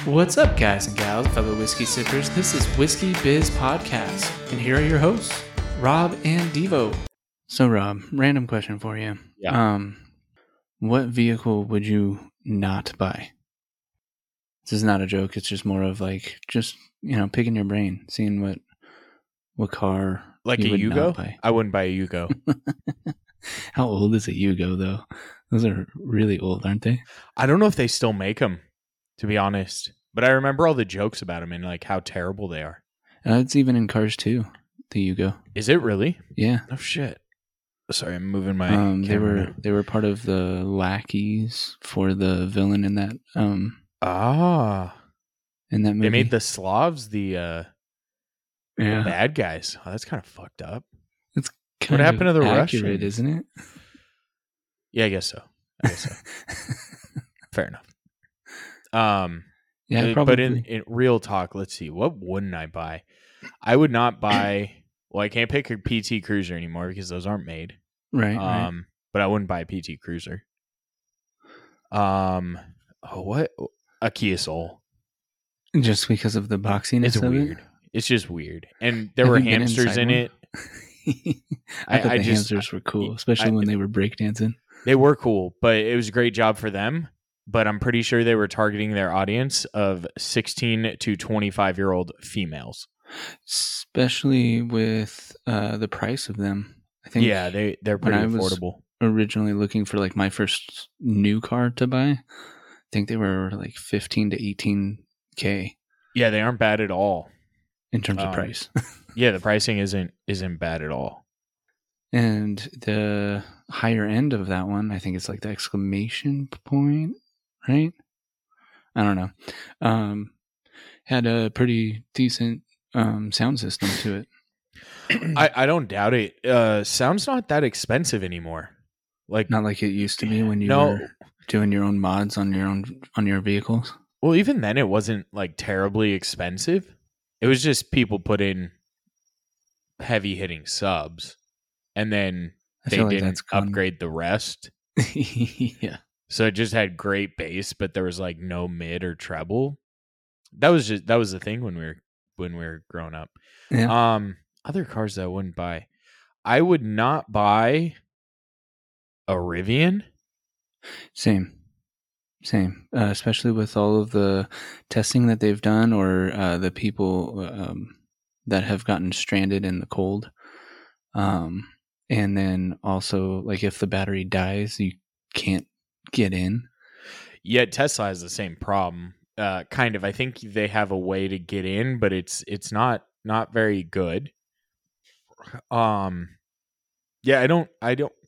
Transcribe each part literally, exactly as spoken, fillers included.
What's up, guys and gals, fellow whiskey sippers? This is Whiskey Biz Podcast, and here are your hosts, Rob and Devo. So, Rob, random question for you. Yeah. Um, what vehicle would you not buy? This is not a joke. It's just more of like, just, you know, picking your brain, seeing what what car Like you a would Yugo? not buy. I wouldn't buy a Yugo. How old is a Yugo, though? Those are really old, aren't they? I don't know if they still make them, to be honest. But I remember all the jokes about them and like how terrible they are. Uh, it's even in Cars too, the Yugo. Is it really? Yeah. Oh shit. Sorry, I'm moving my Um, they camera were now. they were part of the lackeys for the villain in that um Ah. in that movie. They made the Slavs the uh yeah. the bad guys. Oh, that's kind of fucked up. It's kind What happened to of the accurate, Russians? isn't it? Yeah, I guess so. I guess so. Fair enough. Um yeah, Uh, probably. But in, in real talk, let's see. What wouldn't I buy? I would not buy. Well, I can't pick a P T Cruiser anymore because those aren't made. right, Um, right. but I wouldn't buy a P T Cruiser. Um, oh, what a Kia Soul? Just because of the boxiness It's of weird. it. It's just weird, and there Have were you been hamsters inside in one? it. I, I- thought I the just- hamsters were cool, I- especially I- when they were breakdancing. They were cool, but it was a great job for them. But I'm pretty sure they were targeting their audience of sixteen to twenty-five year old females. Especially with uh, the price of them. I think Yeah, they they're when pretty I was- affordable. originally looking for like my first new car to buy, I think they were like fifteen to eighteen K Yeah, they aren't bad at all. in terms of Um, price. Yeah, the pricing isn't isn't bad at all. And the higher end of that one, I think it's like the exclamation point, right? I don't know. Um, had a pretty decent um, sound system to it. I, I don't doubt it. Uh, sound's not that expensive anymore. Like, Not like it used to be when you no, were doing your own mods on your own on your vehicles. well, even then it wasn't like terribly expensive. It was just people put in heavy hitting subs, and then I they feel like didn't that's gone. upgrade the rest. yeah. So it just had great bass, but there was like no mid or treble. That was just that was the thing when we were when we were growing up. Yeah. Um, other cars that I wouldn't buy. I would not buy a Rivian. Same. Same. Uh, especially with all of the testing that they've done or uh, the people um, that have gotten stranded in the cold. Um, and then also, like, if the battery dies, you can't get in. Yet Tesla has the same problem. Uh, kind of. I think they have a way to get in, but it's it's not not very good. Um, yeah, I don't I don't.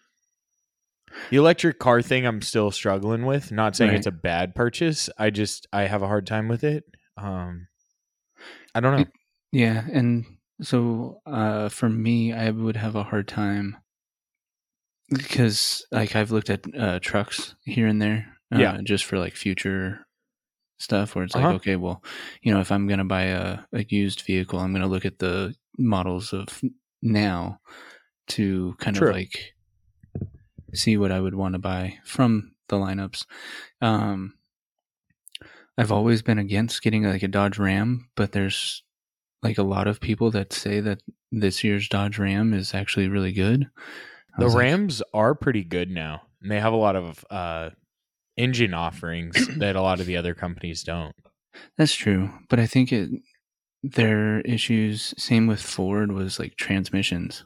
The electric car thing, I'm still struggling with. Not saying Right. it's a bad purchase. I just I have a hard time with it. Um, I don't know. It- Yeah. And so uh, for me, I would have a hard time because, like, I've looked at uh, trucks here and there uh, Yeah. just for, like, future stuff where it's like, Uh-huh. okay, well, you know, if I'm going to buy a, a used vehicle, I'm going to look at the models of now to kind True. of like see what I would want to buy from the lineups. Um, I've always been against getting like a Dodge Ram, but there's like a lot of people that say that this year's Dodge Ram is actually really good. I The was like, Rams are pretty good now, and they have a lot of uh, engine offerings that a lot of the other companies don't. that's true, but I think it their issues, same with Ford, was like transmissions.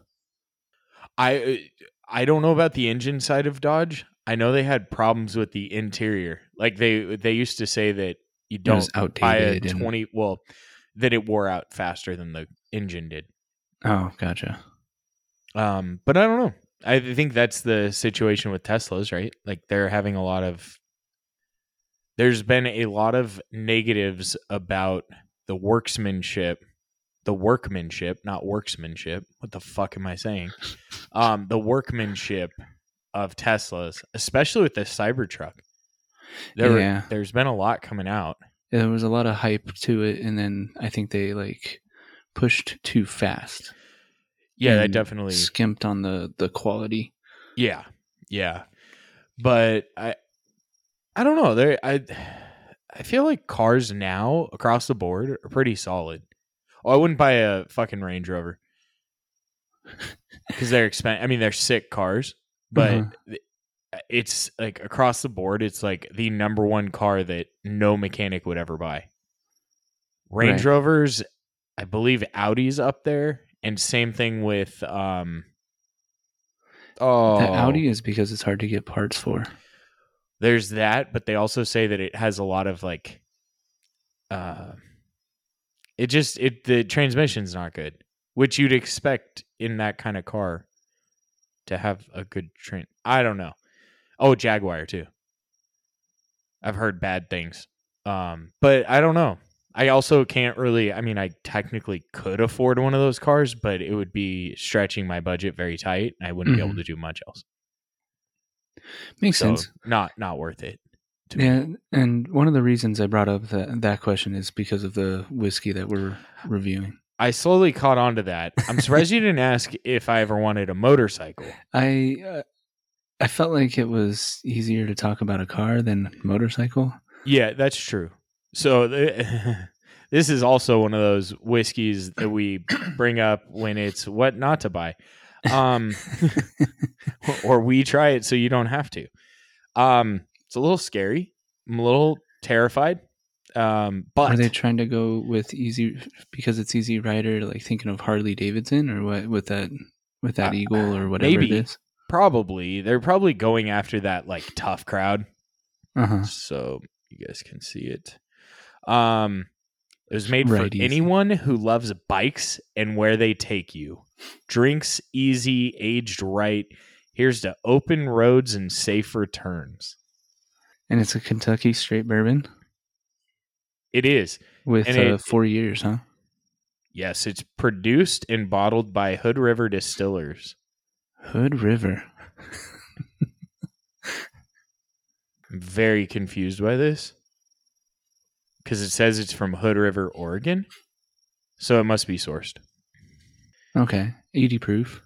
I I don't know about the engine side of Dodge. I know they had problems with the interior. Like they they used to say that you It was don't buy a outdated. And, twenty well that it wore out faster than the engine did. oh, gotcha. Um, but I don't know. I think that's the situation with Teslas, right? Like they're having a lot of there's been a lot of negatives about the workmanship, the workmanship, not worksmanship. What the fuck am I saying? Um, the workmanship of Teslas, especially with the Cybertruck. There, Yeah. there's been a lot coming out. There was a lot of hype to it, and then I think they like pushed too fast. Yeah, that and definitely. skimped on the the quality. Yeah, yeah, but I, I don't know. There, I, I feel like cars now across the board are pretty solid. Oh, I wouldn't buy a fucking Range Rover because they're expensive. I mean, they're sick cars, but uh-huh. it's like across the board, it's like the number one car that no mechanic would ever buy. Range right. Rovers, I believe Audi's up there, and same thing with um. Oh, the Audi is because it's hard to get parts for. There's that, but they also say that it has a lot of like, uh, it just it the transmission's not good, which you'd expect in that kind of car to have a good train. I don't know. Oh, Jaguar too. I've heard bad things, um, but I don't know. I also can't really. I mean, I technically could afford one of those cars, but it would be stretching my budget very tight. And I wouldn't mm-hmm. be able to do much else. Makes so sense. Not not worth it. Yeah, me. And one of the reasons I brought up that that question is because of the whiskey that we're reviewing. I slowly caught on to that. I'm surprised you didn't ask if I ever wanted a motorcycle. I uh, I felt like it was easier to talk about a car than motorcycle. Yeah, that's true. So this is also one of those whiskeys that we bring up when it's what not to buy. Um, or we try it so you don't have to. Um, it's a little scary. I'm a little terrified. Um, but are they trying to go with easy because it's Easy Rider, like thinking of Harley Davidson or what with that with that uh, Eagle or whatever maybe, it is? Probably. They're probably going after that like tough crowd. Uh-huh. So you guys can see it. Um, it was made right for easy. anyone who loves bikes and where they take you. Drinks easy, aged right. Here's to open roads and safe returns. And it's a Kentucky straight bourbon? It is. With and uh, it, four years, huh? Yes, it's produced and bottled by Hood River Distillers. Hood River. I'm very confused by this. Because it says it's from Hood River, Oregon. So it must be sourced. Okay. eighty proof.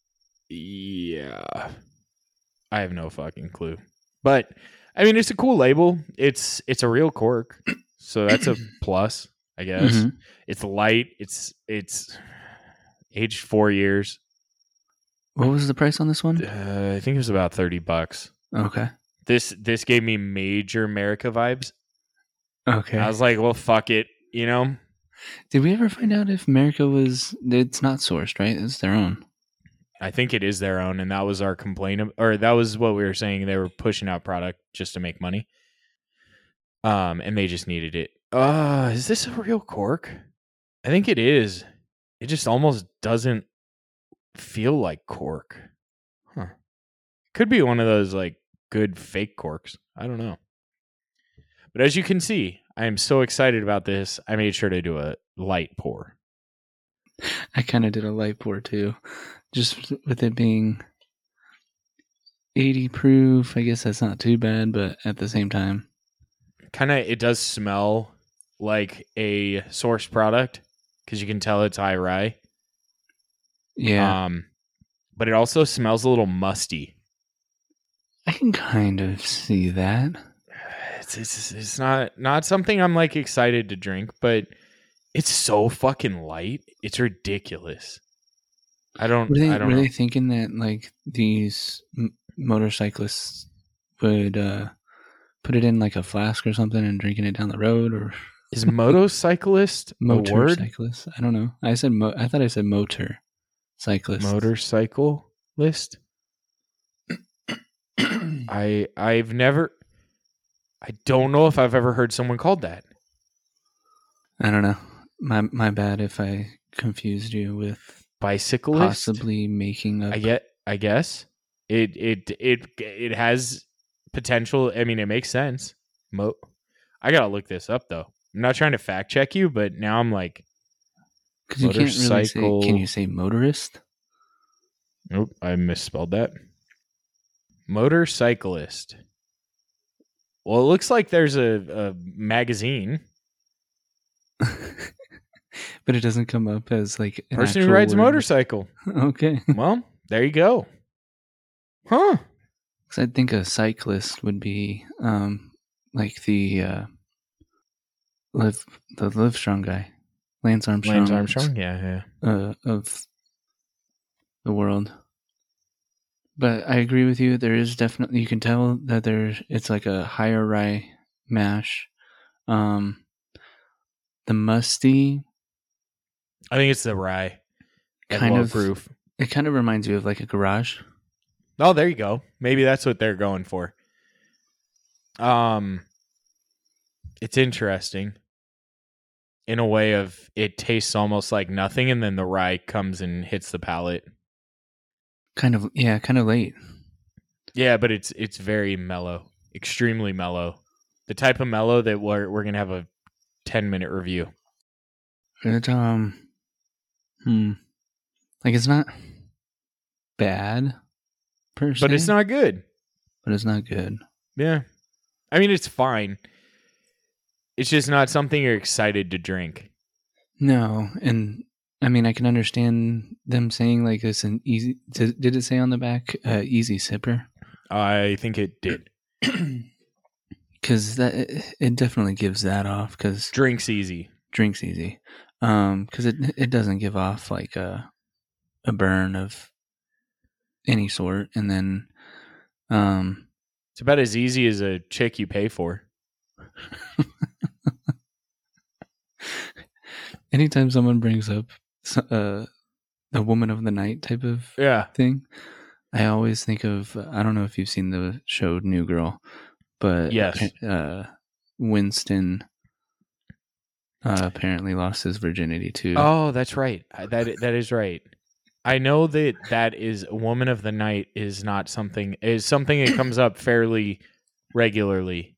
Yeah. I have no fucking clue. But, I mean, it's a cool label. It's it's a real cork. So that's a plus, I guess. Mm-hmm. It's light. It's it's aged four years. What was the price on this one? Uh, I think it was about thirty bucks. Okay. This this gave me major America vibes. Okay. I was like, well, fuck it, you know? Did we ever find out if America was... It's not sourced, right? It's their own. I think it is their own, and that was our complaint. Of, or that was what we were saying. They were pushing out product just to make money. Um, and they just needed it. Uh, is this a real cork? I think it is. It just almost doesn't feel like cork. Huh. Could be one of those, like, good fake corks. I don't know. But as you can see, I am so excited about this. I made sure to do a light pour. I kind of did a light pour too. Just with it being eighty proof, I guess that's not too bad, but at the same time. Kind of, it does smell like a source product because you can tell it's high rye. Yeah. Um, but it also smells a little musty. I can kind of see that. It's, it's it's not not something I'm like excited to drink, but it's so fucking light. It's ridiculous. I don't. Were they, I don't were know. they thinking that like these m- motorcyclists would uh, put it in like a flask or something and drinking it down the road? Or is motorcyclist a word? Motorcyclist? I don't know. I said. Mo- I thought I said motor cyclist. Motorcycle list. I I've never. I don't know if I've ever heard someone called that. I don't know. My my bad if I confused you with bicyclist. Possibly making up. I get. I guess it it it it has potential. I mean, it makes sense. Mo. I gotta look this up though. I'm not trying to fact check you, but now I'm like. Because you can't really say. Can you say motorist? Nope, I misspelled that. Motorcyclist. Well, it looks like there's a, a magazine. But it doesn't come up as like an person who rides word. a motorcycle. Okay. Well, there you go. Huh. Because I think a cyclist would be um, like the uh, Live the Live Strong guy, Lance Armstrong. Lance Armstrong, yeah, yeah, uh, of the world. But I agree with you. There is definitely, you can tell that there's, it's like a higher rye mash. Um, the musty, I think it's the rye. kind of proof. It kind of reminds you of like a garage. Oh, there you go. Maybe that's what they're going for. Um, it's interesting in a way of it tastes almost like nothing, and then the rye comes and hits the palate. Kind of, yeah, kind of late. Yeah, but it's it's very mellow, extremely mellow. The type of mellow that we're we're gonna have a ten minute review. It um, hmm, like it's not bad per se, but it's not good. But it's not good. Yeah, I mean it's fine. It's just not something you're excited to drink. No, and I mean I can understand them saying like it's an easy. Did it say on the back uh, easy sipper? I think it did. Because that it definitely gives that off. Because drinks easy, drinks easy. Um, because it it doesn't give off like a a burn of any sort, and then um, it's about as easy as a chick you pay for. Anytime someone brings up uh, a woman of the night type of yeah. thing, I always think of, I don't know if you've seen the show New Girl, but yes. uh, Winston uh, apparently lost his virginity too. Oh, that's right. That that is right. I know that that is a woman of the night is not something is something that comes up fairly regularly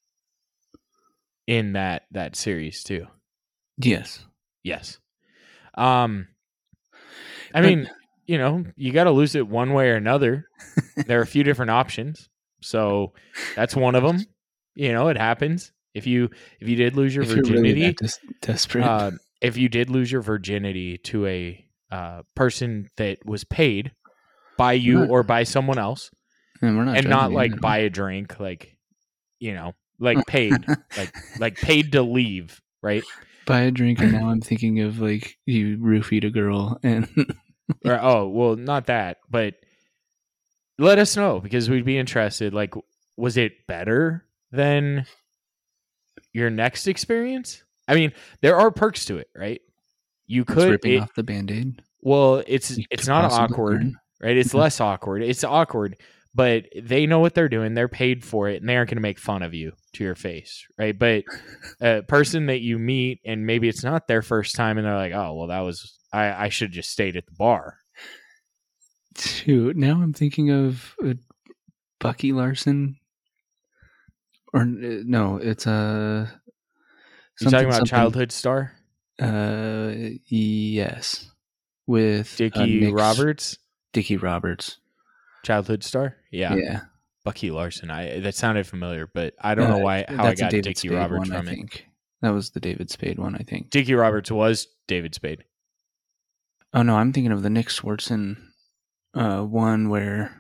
in that that series too. Yes. Yes. Um I but, mean, you know, you got to lose it one way or another. There are a few different options. So that's one of them. You know, it happens. If you if you did lose your if virginity, you're really that des- desperate. Uh, if you did lose your virginity to a uh, person that was paid by you not, or by someone else, and, we're not and not like buy a drink, like you know, like paid, like like paid to leave, right? Buy a drink, and now I'm thinking of like you roofied a girl, and or, oh well, not that, but let us know because we'd be interested. Like, was it better than your next experience? I mean, there are perks to it, right? You could it's ripping it, off the Band-Aid. Well, it's you it's not awkward, learn. right? It's less awkward. It's awkward, but they know what they're doing. They're paid for it, and they aren't going to make fun of you to your face, right? But a person that you meet, and maybe it's not their first time, and they're like, "Oh, well, that was I, I should just stayed at the bar." Shoot, now I'm thinking of uh, Bucky Larson, or uh, no, it's a. Uh, you talking about Childhood Star? Uh, yes, with Dickie uh, Roberts. Dickie Roberts, Childhood Star. Yeah, yeah. Bucky Larson. I that sounded familiar, but I don't uh, know why how I got Dickie Roberts one, from I it. Think. That was the David Spade one, I think. Dickie Roberts was David Spade. Oh no, I'm thinking of the Nick Swartzen uh, one where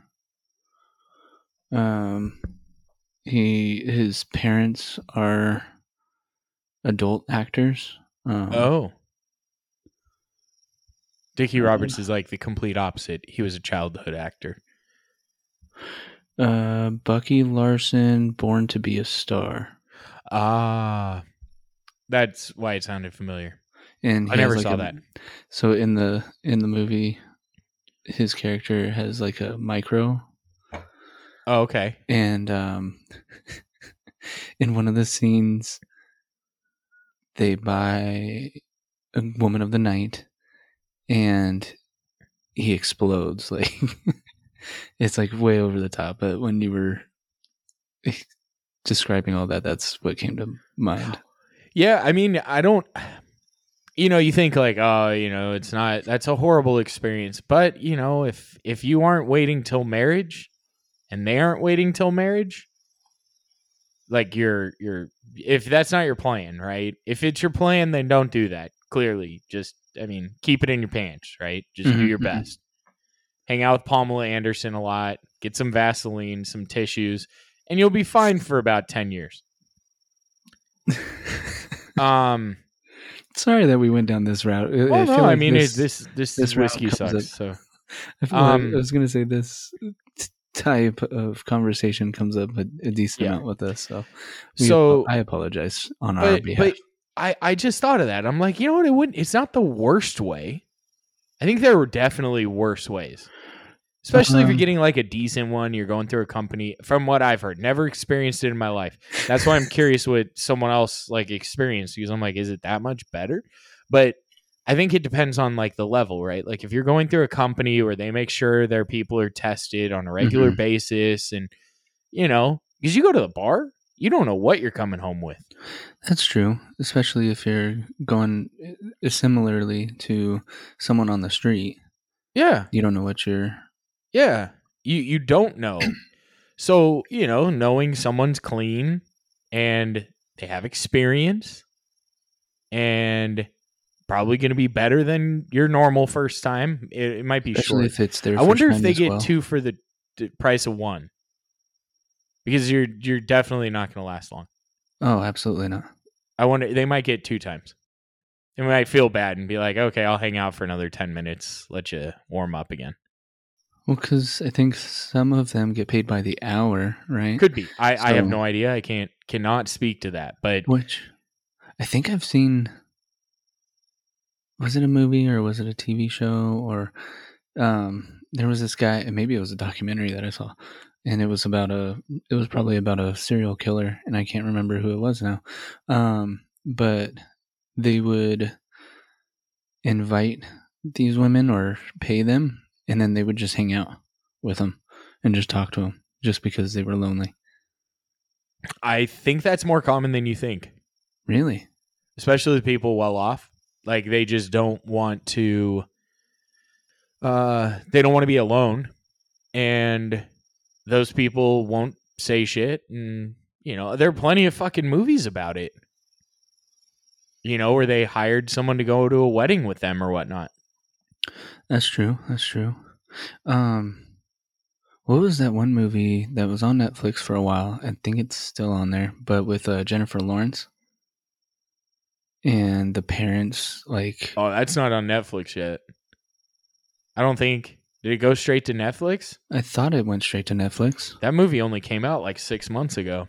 um he his parents are adult actors. Um, oh. Dickie Roberts is like the complete opposite. He was a childhood actor. Uh, Bucky Larson, Born to Be a Star. Ah, that's why it sounded familiar. And I never like saw a, that. So in the in the movie, his character has like a micro. Oh, okay. And um, in one of the scenes, they buy a woman of the night, and he explodes. Like it's like way over the top. But when you were describing all that, that's what came to mind. Yeah, I mean, I don't. You know, you think like, oh, you know, it's not. That's a horrible experience. But you know, if if you aren't waiting till marriage, and they aren't waiting till marriage, like you're you're if that's not your plan, right? If it's your plan, then don't do that. Clearly, just I mean, keep it in your pants, right? Just mm-hmm, do your mm-hmm. best. Hang out with Pamela Anderson a lot. Get some Vaseline, some tissues, and you'll be fine for about ten years. Um, Sorry that we went down this route. I, well, I no, feel like I mean this, it, this this this whiskey route comes sucks. up. So I feel Um, like I was going to say this t- type of conversation comes up a, a decent Yeah. amount with us. So, we, so I apologize on our but behalf. but I I just thought of that. I'm like, you know what? It wouldn't. It's not the worst way. I think there were definitely worse ways. Especially if you're Um, getting like a decent one, you're going through a company. From what I've heard, never experienced it in my life. That's why I'm curious what someone else like experienced, because I'm like, is it that much better? But I think it depends on like the level, right? Like if you're going through a company where they make sure their people are tested on a regular Mhm. basis, and you know, because you go to the bar, you don't know what you're coming home with. That's true, especially if you're going uh, similarly to someone on the street. Yeah, You don't know what you're. yeah. You you don't know. So, you know, knowing someone's clean and they have experience and probably going to be better than your normal first time. It, it might be Especially short. if it's their I wonder first if time they as get well. two for the d- price of one, because you're you're definitely not going to last long. Oh, absolutely not. I wonder, they might get two times. They might feel bad and be like, okay, I'll hang out for another ten minutes, let you warm up again. Well, because I think some of them get paid by the hour, right? Could be. I, I have So- no idea. I can't cannot speak to that. But Which I think I've seen. Was it a movie or was it a T V show? Or um, there was this guy, and maybe it was a documentary that I saw, and it was about a. It was probably about a serial killer, and I can't remember who it was now. Um, but they would invite these women or pay them, and then they would just hang out with them and just talk to them, just because they were lonely. I think that's more common than you think, Really? especially with people well off. Like they just don't want to. Uh, they don't want to be alone, and those people won't say shit. And you know, there are plenty of fucking movies about it. You know, where they hired someone to go to a wedding with them or whatnot. That's true. That's true. Um, what was that one movie that was on Netflix for a while? I think it's still on there, but with uh, Jennifer Lawrence and the parents. Like, Oh, that's not on Netflix yet. I don't think. Did it go straight to Netflix? I thought it went straight to Netflix. That movie only came out like six months ago.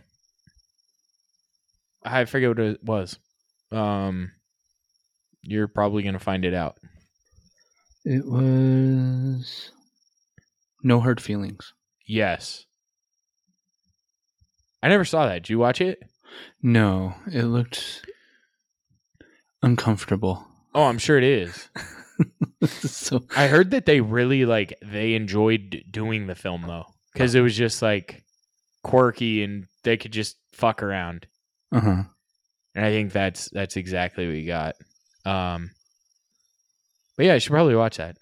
I forget what it was. Um, you're probably gonna find it out. It was No Hard Feelings. Yes. I never saw that. Did you watch it? No, it looked uncomfortable. Oh, I'm sure it is. So I heard that they really like they enjoyed doing the film though, because it was just like quirky and they could just fuck around. uh huh. And I think that's that's exactly what you got. Um, but yeah, I should probably watch that.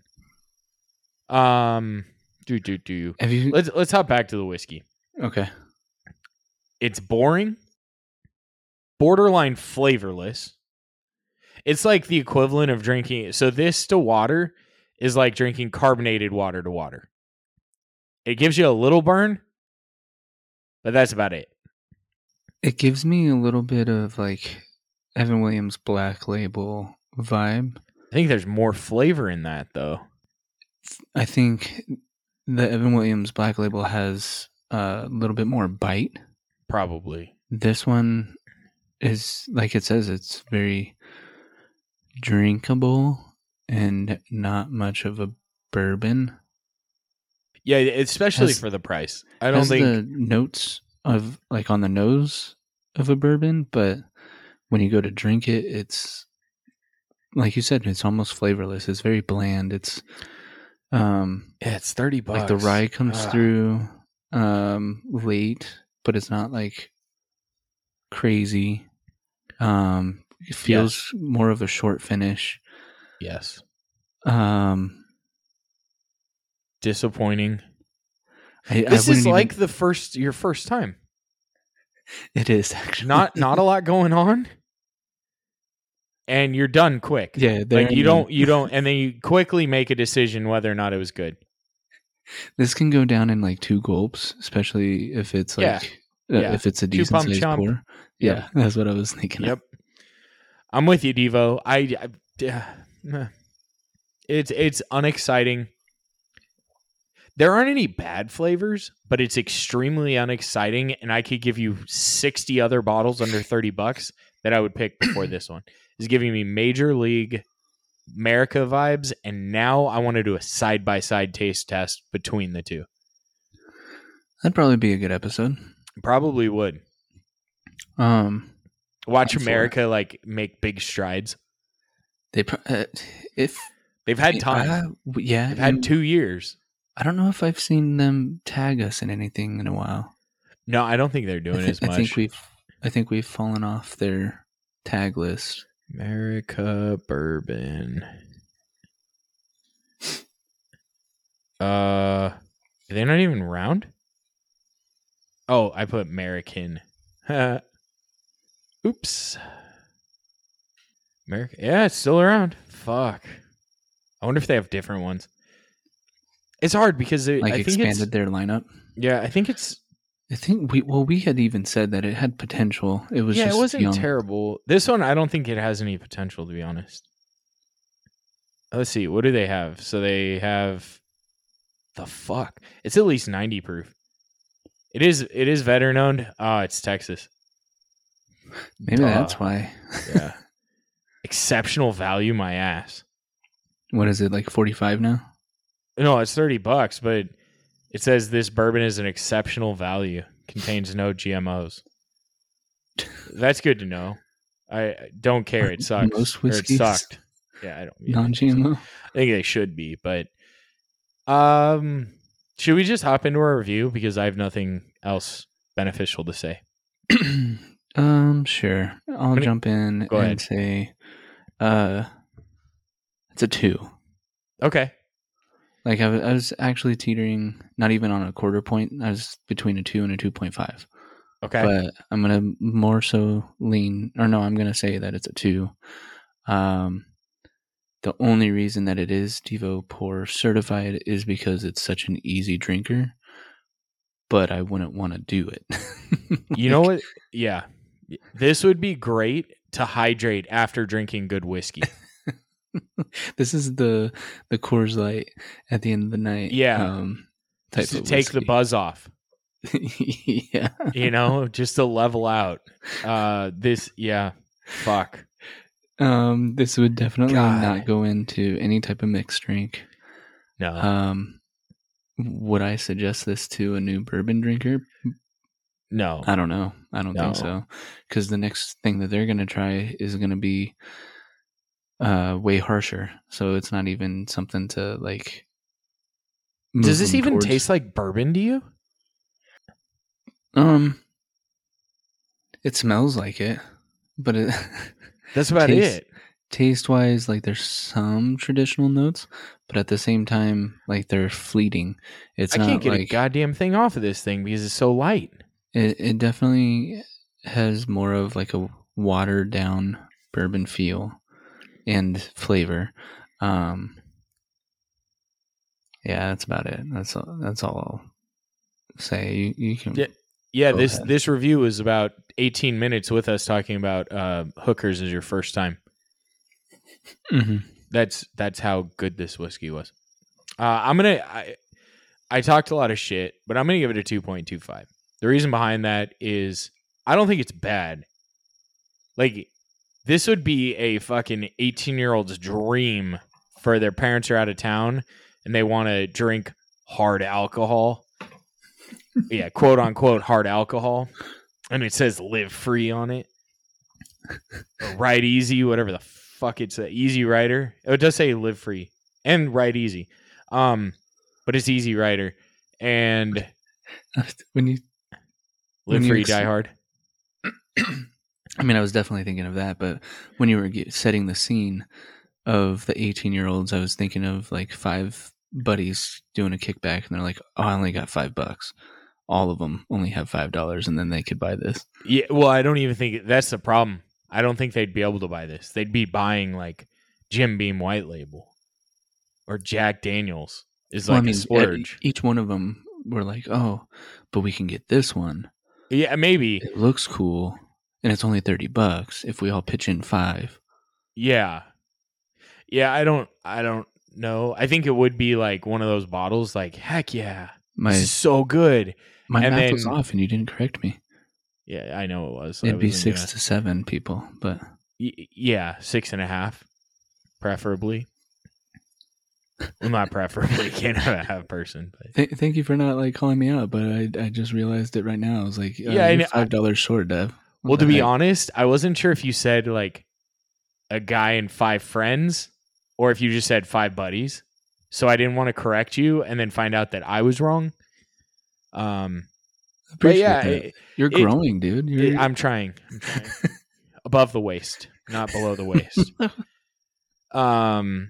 Um, do do do. Have you? Let's let's hop back to the whiskey. Okay. It's boring, borderline flavorless. It's like the equivalent of drinking. So this to water is like drinking carbonated water to water. It gives you a little burn, but that's about it. It gives me a little bit of like Evan Williams Black Label vibe. I think there's more flavor in that though. I think the Evan Williams Black Label has a little bit more bite. Probably. This one is, like it says, it's very drinkable and not much of a bourbon. Yeah, especially Has- for the price. I don't Has think the notes of like on the nose of a bourbon, but when you go to drink it, it's like you said, it's almost flavorless. It's very bland. It's um yeah, it's thirty bucks. like the rye comes Ugh. through um late, but it's not like crazy. Um it feels more of a short finish. Yes. Um Disappointing. I, This I is wouldn't like even, the first your first time. it is actually Not not a lot going on. And you're done quick. yeah, there Like you and don't then. you don't and then you quickly make a decision whether or not it was good. This can go down in like two gulps, especially if it's Yeah. like uh, Yeah. if it's a Two decent pump sized chump. pour. Yeah, that's what I was thinking. of. Yep. I'm with you, Devo. I, I it's it's unexciting. There aren't any bad flavors, but it's extremely unexciting, and I could give you sixty other bottles under thirty bucks that I would pick before this one. It's giving me Major League America vibes, and now I want to do a side-by-side taste test between the two. That'd probably be a good episode. Probably would. Um, Watch America like make big strides. They uh, if they've had time, uh, yeah, they've had two years. I don't know if I've seen them tag us in anything in a while. No, I don't think they're doing th- as much. I think we've, I think we've fallen off their tag list. America Bourbon. Uh, are they not even round? Oh, I put American. Oops. America. Yeah, it's still around. Fuck. I wonder if they have different ones. It's hard because it, like I think expanded it's, their lineup. Yeah, I think it's. I think we well we had even said that it had potential. It was yeah, just it wasn't young. terrible. This one, I don't think it has any potential, to be honest. Let's see, what do they have? So they have the fuck. It's at least ninety proof. It is. It is veteran owned. Ah, oh, it's Texas. Maybe Duh. that's why. Yeah. Exceptional value, my ass. What is it, like forty-five now? No, it's thirty bucks, but it says this bourbon is an exceptional value. Contains no G M Os. That's good to know. I don't care. It sucks. Most Or it whiskeys sucked. Yeah, I don't. Yeah, non-G M O. I think they should be, but um, should we just hop into our review because I have nothing else beneficial to say? um, sure. I'll Gonna, jump in go and ahead. say, uh, it's a two. Okay. Like I was, I was actually teetering, not even on a quarter point. I was between a two and a two point five. Okay. But I'm gonna more so lean, or no, I'm gonna say that it's a two. Um, the only reason that it is Devo Pour certified is because it's such an easy drinker. But I wouldn't want to do it. like, you know what? Yeah, this would be great to hydrate after drinking good whiskey. This is the the Coors Light at the end of the night. Yeah, um, type just to of take the buzz off. yeah, you know, just to level out. Uh, this, yeah, fuck. Um, this would definitely God. not go into any type of mixed drink. No. Um, would I suggest this to a new bourbon drinker? No, I don't know. I don't No. think so. Because the next thing that they're gonna try is gonna be uh way harsher. So it's not even something to like. Does this move them even towards. taste like bourbon to you? Um, it smells like it, but it That's about taste, it. Taste wise, like there's some traditional notes, but at the same time, like they're fleeting. It's I not can't get like a goddamn thing off of this thing because it's so light. it. It definitely has more of like a watered down bourbon feel and flavor. Um, yeah, that's about it. That's all. That's all I'll say. You, you can. Yeah. Yeah, Go this ahead. this review is about eighteen minutes with us talking about uh, hookers as your first time. Mm-hmm. That's that's how good this whiskey was. Uh, I'm gonna. I, I talked a lot of shit, but I'm gonna give it a two point two five. The reason behind that is I don't think it's bad. Like this would be a fucking eighteen year old's dream for their parents are out of town and they want to drink hard alcohol. Yeah, quote unquote hard alcohol, and it says "live free" on it. Or ride easy, whatever the fuck it's a easy rider. It does say "live free" and ride easy, um, but it's easy rider and When you live when you free, ex- die hard. I mean, I was definitely thinking of that, but when you were get, setting the scene of the eighteen-year-olds, I was thinking of like five buddies doing a kickback, and they're like, "Oh, I only got five bucks." All of them only have five dollars, and then they could buy this. Yeah, well, I don't even think that's the problem. I don't think they'd be able to buy this. They'd be buying like Jim Beam White Label or Jack Daniels is Well, like I mean, a splurge. e- each one of them were like, "Oh, but we can get this one. Yeah, maybe. It looks cool, and it's only thirty bucks if we all pitch in five." Yeah. Yeah, I don't I don't know. I think it would be like one of those bottles like, heck yeah. My this is so good. my And math was then off, and you didn't correct me. yeah, I know it was. I It'd be wasn't six gonna to seven people, but y- yeah, six and a half, preferably. Well, not preferably. Can't have a half person. But. Th- thank you for not like calling me out. But I I just realized it right now. I was like, uh, Yeah, I you're know- five dollars short, Dev. What Well, the to be heck? honest, I wasn't sure if you said like a guy and five friends or if you just said five buddies. So I didn't want to correct you and then find out that I was wrong. Um, but Appreciate yeah, that. it- You're it- growing, dude. You're it- I'm trying. I'm trying. Above the waist, not below the waist. Um,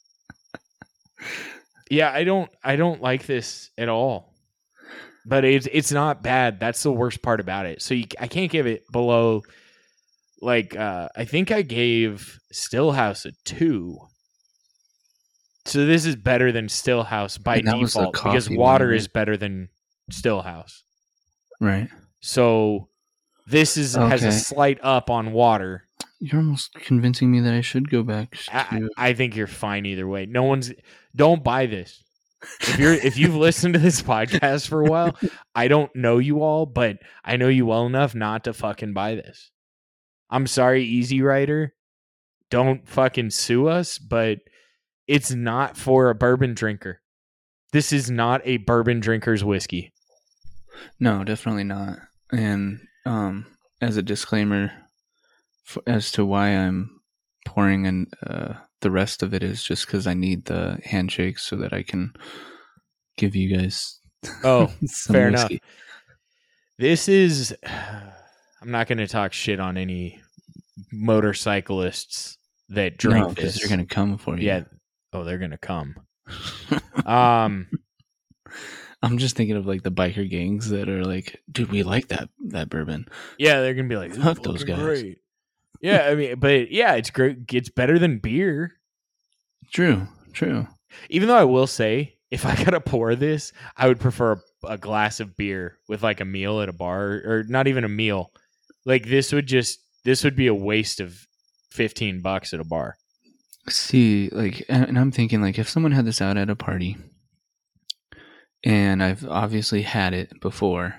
yeah, I don't, I don't like this at all. But it's it's not bad. That's the worst part about it. So you, I can't give it below. Like uh, I think I gave Stillhouse a two. So this is better than Stillhouse by And that was the default because coffee water one, right? is better than Stillhouse. right. So this is has a Okay. slight up on water. You're almost convincing me that I should go back I, to. I think you're fine either way. No one's don't buy this. If you're if you've listened to this podcast for a while, I don't know you all, but I know you well enough not to fucking buy this. I'm sorry, Easy Rider. Don't fucking sue us, but it's not for a bourbon drinker. This is not a bourbon drinker's whiskey. No, definitely not. And um, as a disclaimer, f- as to why I'm pouring in uh, the rest of it is just because I need the handshake so that I can give you guys. Oh, some fair whiskey. enough. This is. I'm not going to talk shit on any motorcyclists that drink No, because this. they're gonna come for you. Yeah. Oh, they're gonna come. Um. I'm just thinking of like the biker gangs that are like, dude, we like that that bourbon. Yeah, they're gonna be like, Fuck those guys. Great. Yeah, I mean, but yeah, it's great. It's better than beer. True, true. Even though I will say, if I gotta pour this, I would prefer a, a glass of beer with like a meal at a bar, or not even a meal. Like this would just this would be a waste of fifteen bucks at a bar. See, like, and, and I'm thinking, like, if someone had this out at a party, and I've obviously had it before,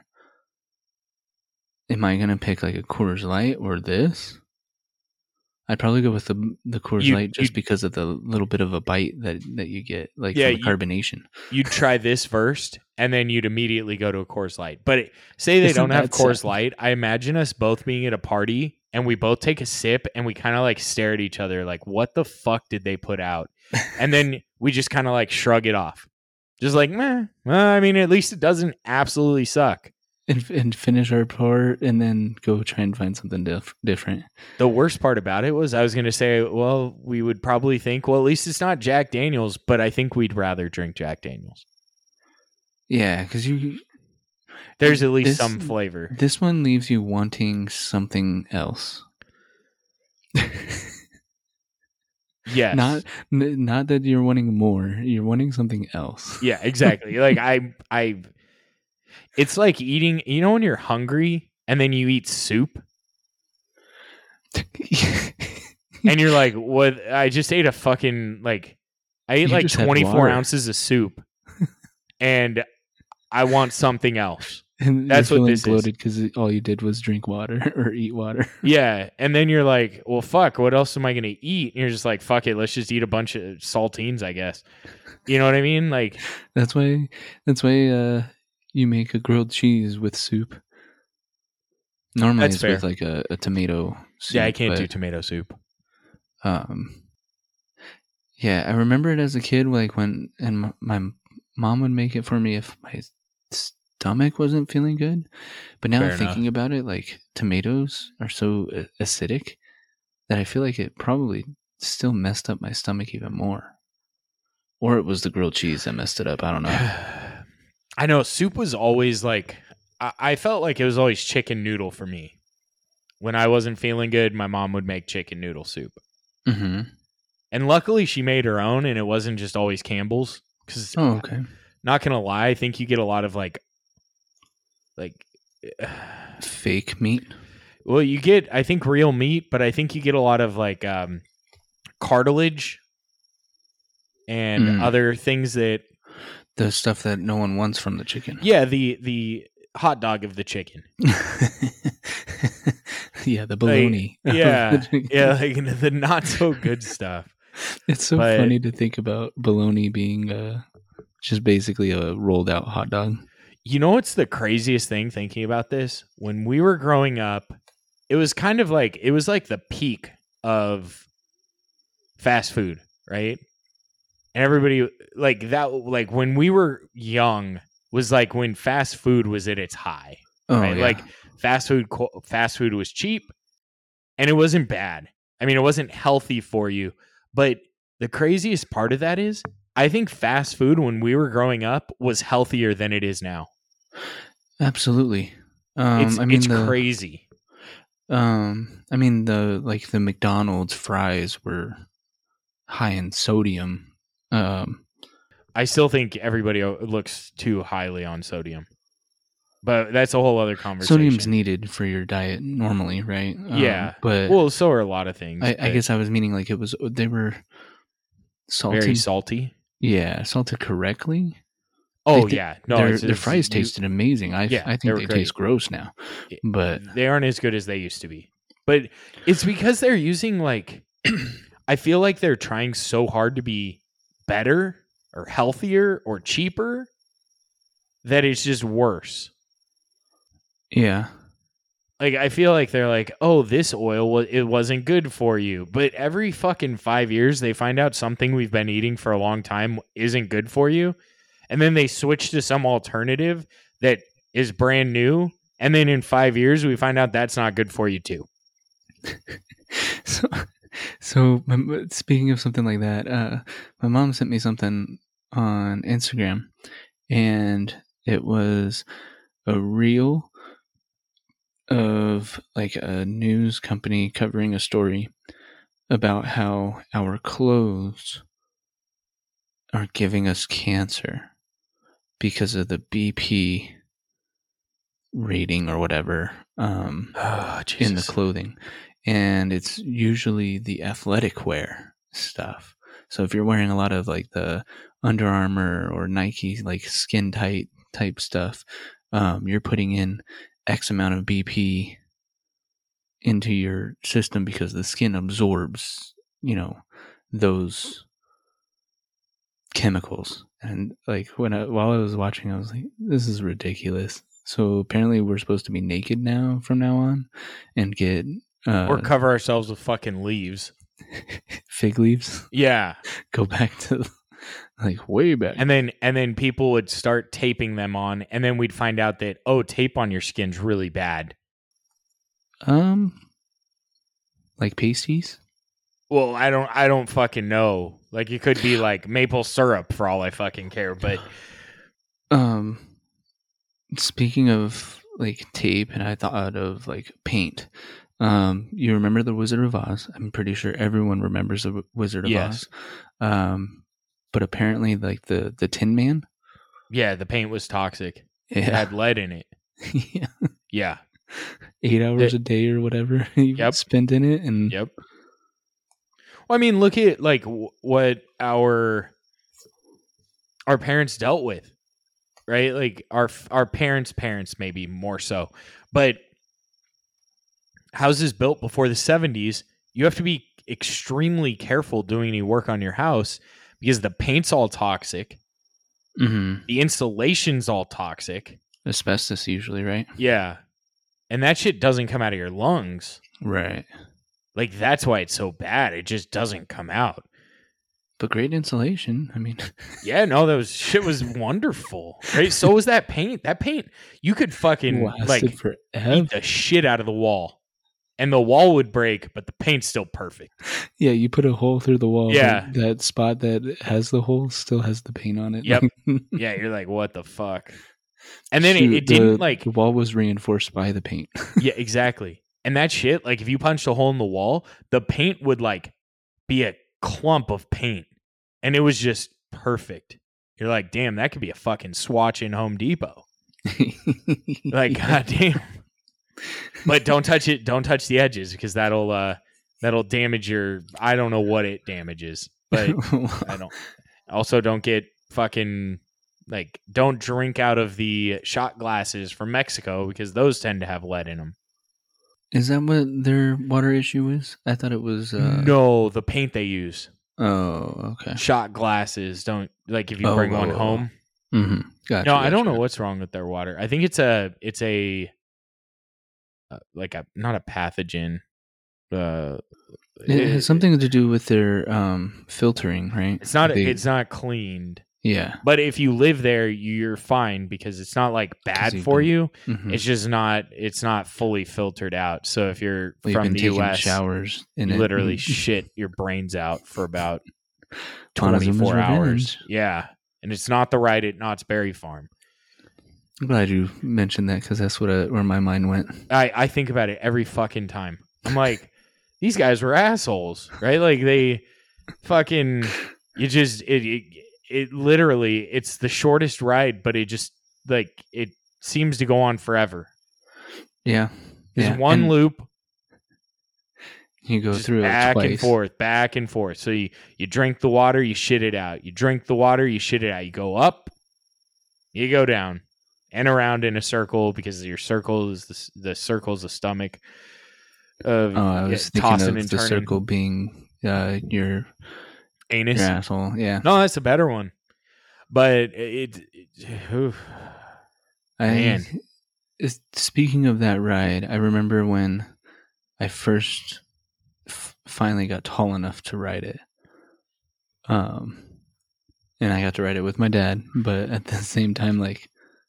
am I gonna pick like a Coors Light or this? I'd probably go with the the Coors You- Light just you- because of the little bit of a bite that, that you get, like Yeah, from the you- carbonation. You'd try this first, and then you'd immediately go to a Coors Light. But it, say they Isn't don't have that Coors sad? Light, I imagine us both being at a party, and we both take a sip, and we kind of like stare at each other, like, "What the fuck did they put out?" And then we just kind of like shrug it off, just like, "Meh." Well, I mean, at least it doesn't absolutely suck. And, and finish our pour, and then go try and find something diff- different. The worst part about it was I was going to say, well, we would probably think, well, at least it's not Jack Daniels, but I think we'd rather drink Jack Daniels. Yeah, because you There's at least This- some flavor. this one leaves you wanting something else. Yes. Not n- not that you're wanting more. You're wanting something else. Yeah, exactly. Like I I it's like eating, you know when you're hungry and then you eat soup and you're like, "What? I just ate a fucking like I ate You like just had twenty-four water." ounces of soup and I want something else." And That's you're what feeling this is. bloated because all you did was drink water or eat water. Yeah, and then you're like, "Well, fuck, what else am I going to eat?" And you're just like, "Fuck it, let's just eat a bunch of saltines, I guess." You know what I mean? Like, That's why. That's why uh, you make a grilled cheese with soup. Normally, That's it's fair. with like a, a tomato soup. yeah, I can't but, do tomato soup. Um, yeah, I remember it as a kid, like when and my, my mom would make it for me if my stomach wasn't feeling good. But now Fair thinking about it, like tomatoes are so a- acidic that I feel like it probably still messed up my stomach even more. Or it was the grilled cheese that messed it up. I don't know. I know soup was always like I, I felt like it was always chicken noodle for me. When I wasn't feeling good, my mom would make chicken noodle soup. Mm-hmm. And luckily she made her own and it wasn't just always Campbell's. Because Oh, okay. not gonna lie, I think you get a lot of like like Fake meat. well, you get I think real meat, but I think you get a lot of like um cartilage and Mm. other things that The stuff that no one wants from the chicken. yeah, the the hot dog of the chicken. Yeah, the bologna. Like, yeah, yeah, like the not so good stuff. It's so But- funny to think about bologna being uh, just basically a rolled out hot dog. You know what's the craziest thing thinking about this? When we were growing up, it was kind of like it was like the peak of fast food, right? And everybody like that like when we were young was like when fast food was at its high. Oh, Right? yeah. Like fast food co- fast food was cheap and it wasn't bad. I mean, it wasn't healthy for you, but the craziest part of that is I think fast food when we were growing up was healthier than it is now. Absolutely. Um, it's I mean, it's the, crazy. Um, I mean, the like the McDonald's fries were high in sodium. Um, I still think everybody o- looks too highly on sodium. But that's a whole other conversation. sodium's needed for your diet normally, right? Um, Yeah. but Well, so are a lot of things. I, I but guess I was meaning like it was they were salted. very salty. Yeah, salted correctly. Oh They did- yeah, no, their, it's- their it's- fries you- tasted amazing. I Yeah, I they think were they great. taste gross now, but they aren't as good as they used to be. But it's because they're using like I feel like they're trying so hard to be better or healthier or cheaper that it's just worse. yeah, Like I feel like they're like, "Oh, this oil was it wasn't good for you." But every fucking five years they find out something we've been eating for a long time isn't good for you. And then they switch to some alternative that is brand new, and then in five years we find out that's not good for you too. so, so my, speaking of something like that, uh, my mom sent me something on Instagram, and it was a reel of like a news company covering a story about how our clothes are giving us cancer because of the B P rating or whatever um, Oh, in the clothing. And it's usually the athletic wear stuff. So if you're wearing a lot of like the Under Armour or Nike like skin tight type stuff, um, you're putting in X amount of B P into your system because the skin absorbs, you know, those chemicals. And like when I, while I was watching, I was like, this is ridiculous. So apparently we're supposed to be naked now from now on and get uh, or cover ourselves with fucking leaves. fig leaves. Yeah. Go back to like way back. And then and then people would start taping them on, and then we'd find out that oh, tape on your skin's really bad. Um, like pasties. Well, I don't I don't fucking know. Like it could be like maple syrup for all I fucking care, but Um, speaking of like tape, and I thought of like paint. Um, you remember the Wizard of Oz? I'm pretty sure everyone remembers the W- Wizard of Yes. Oz. Um, but apparently, like the the Tin Man, yeah, the paint was toxic. It yeah, had lead in it. yeah. Yeah. eight hours It- a day or whatever you Yep. spent in it, and Yep. Well, I mean, look at like w- what our our parents dealt with, right? Like our our parents' parents, maybe more so, but houses built before the seventies, you have to be extremely careful doing any work on your house because the paint's all toxic, hmm the insulation's all toxic. asbestos usually, right? Yeah, and that shit doesn't come out of your lungs. Right. Like that's why it's so bad. It just doesn't come out. But great insulation. I mean, Yeah, no, that was shit was wonderful. Right? So was that paint. That paint, you could fucking lasted like forever. eat the shit out of the wall. And the wall would break, but the paint's still perfect. Yeah, you put a hole through the wall. but Yeah. that spot that has the hole still has the paint on it. Yep. Yeah, you're like, what the fuck? And then it, Shoot, it didn't the, like the wall was reinforced by the paint. yeah, exactly. And that shit, like if you punched a hole in the wall, the paint would like be a clump of paint. And it was just perfect. You're like, damn, that could be a fucking swatch in Home Depot. You're like, god damn. But don't touch it. Don't touch the edges because that'll uh, that'll damage your. I don't know what it damages, but I don't. Also, don't get fucking like don't drink out of the shot glasses from Mexico because those tend to have lead in them. Is that what their water issue is? I thought it was. Uh... No, the paint they use. Oh, okay. Shot glasses don't like if you Oh, bring oh, one oh. home. Mm-hmm. Gotcha, No, I don't gotcha. know what's wrong with their water. I think it's a it's a uh, like a not a pathogen. Uh, It, it- has something to do with their um, filtering, right? It's not. They- It's not cleaned. yeah. But if you live there, you're fine because it's not like bad you've for been- you. Mhm. It's just not. It's not fully filtered out. So if you're Well, you've from been the taking U S, showers in you it. literally Mm. shit your brains out for about Montezuma's twenty-four hours. Revenge. Yeah, and it's not the right at Knott's Berry Farm. I'm glad you mentioned that because that's what I, where my mind went. I I think about it every fucking time. I'm like, these guys were assholes, right? Like they fucking. You just it. it It literally, it's the shortest ride, but it just like it seems to go on forever. Yeah. It's yeah. one and loop, You go just through back it twice. and forth, back and forth. So you you drink the water, you shit it out. You drink the water, you shit it out. You go up, you go down, and around in a circle because your circle is the the circle's the stomach. Of Oh, I was yeah, thinking tossing of and the turning. circle being uh, your, Anus. your asshole. Yeah. No, that's a better one. But it, it oof. I, Man. is- Speaking of that ride, I remember when I first f- finally got tall enough to ride it. Um, and I got to ride it with my dad, but at the same time, like,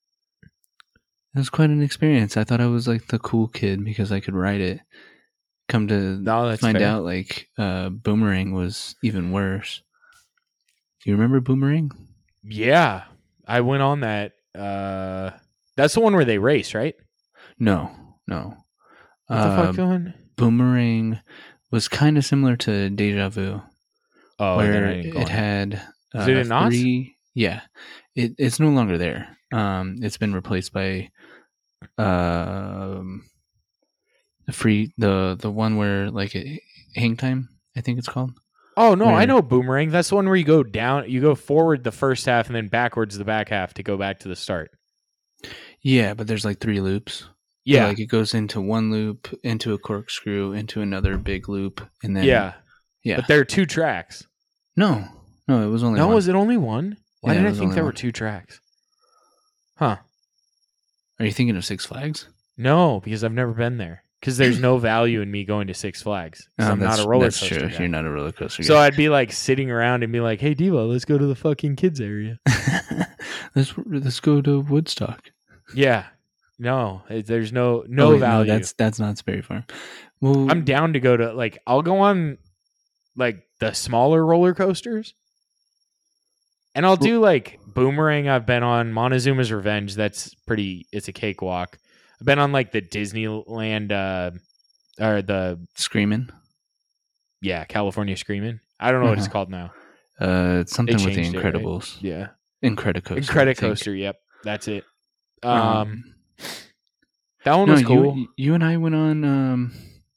it was quite an experience. I thought I was like the cool kid because I could ride it. Come to No, that's find fair. out, like, uh, Boomerang was even worse. Do you remember Boomerang? Yeah, I went on that. Uh, that's the one where they race, right? No, no. What the Uh, fuck going? Boomerang was kind of similar to Deja Vu, Oh, then where I didn't go it on had uh, Is it in Knott's? three. Yeah, it, it's no longer there. Um, it's been replaced by um, the free the the one where like it, Hang Time, I think it's called. Oh no, I where- know Boomerang. That's the one where you go down, you go forward the first half, and then backwards the back half to go back to the start. Yeah, but there's like three loops. Yeah, like it goes into one loop, into a corkscrew, into another big loop, and then yeah, yeah. But there are two tracks. no, no, it was only No, one. was it only one? Why Yeah, it did I was think only there one. were two tracks? Huh? Are you thinking of Six Flags? No, because I've never been there. Because there's no value in me going to Six Flags. 'Cause Oh, I'm not that's- a roller that's coaster true. guy. You're not a roller coaster So guy. I'd be like sitting around and be like, "Hey, Devo, let's go to the fucking kids area." let's let's go to Woodstock. Yeah, no, it- there's no no Oh, wait, value. that's that's not Sperry Farm. Well, I'm down to go to like I'll go on like the smaller roller coasters, and I'll do like Boomerang. I've been on Montezuma's Revenge. That's pretty. It's a cakewalk. I've been on like the Disneyland uh, or the Screaming. yeah California Screaming. I don't know what it's Uh-huh. called now. Uh, it's something with the changed it, right? Incredibles. Yeah, Incredicoaster. I Incredicoaster. think. Yep, that's it. Um, Um, that one no, was cool. you you and I went on. Um,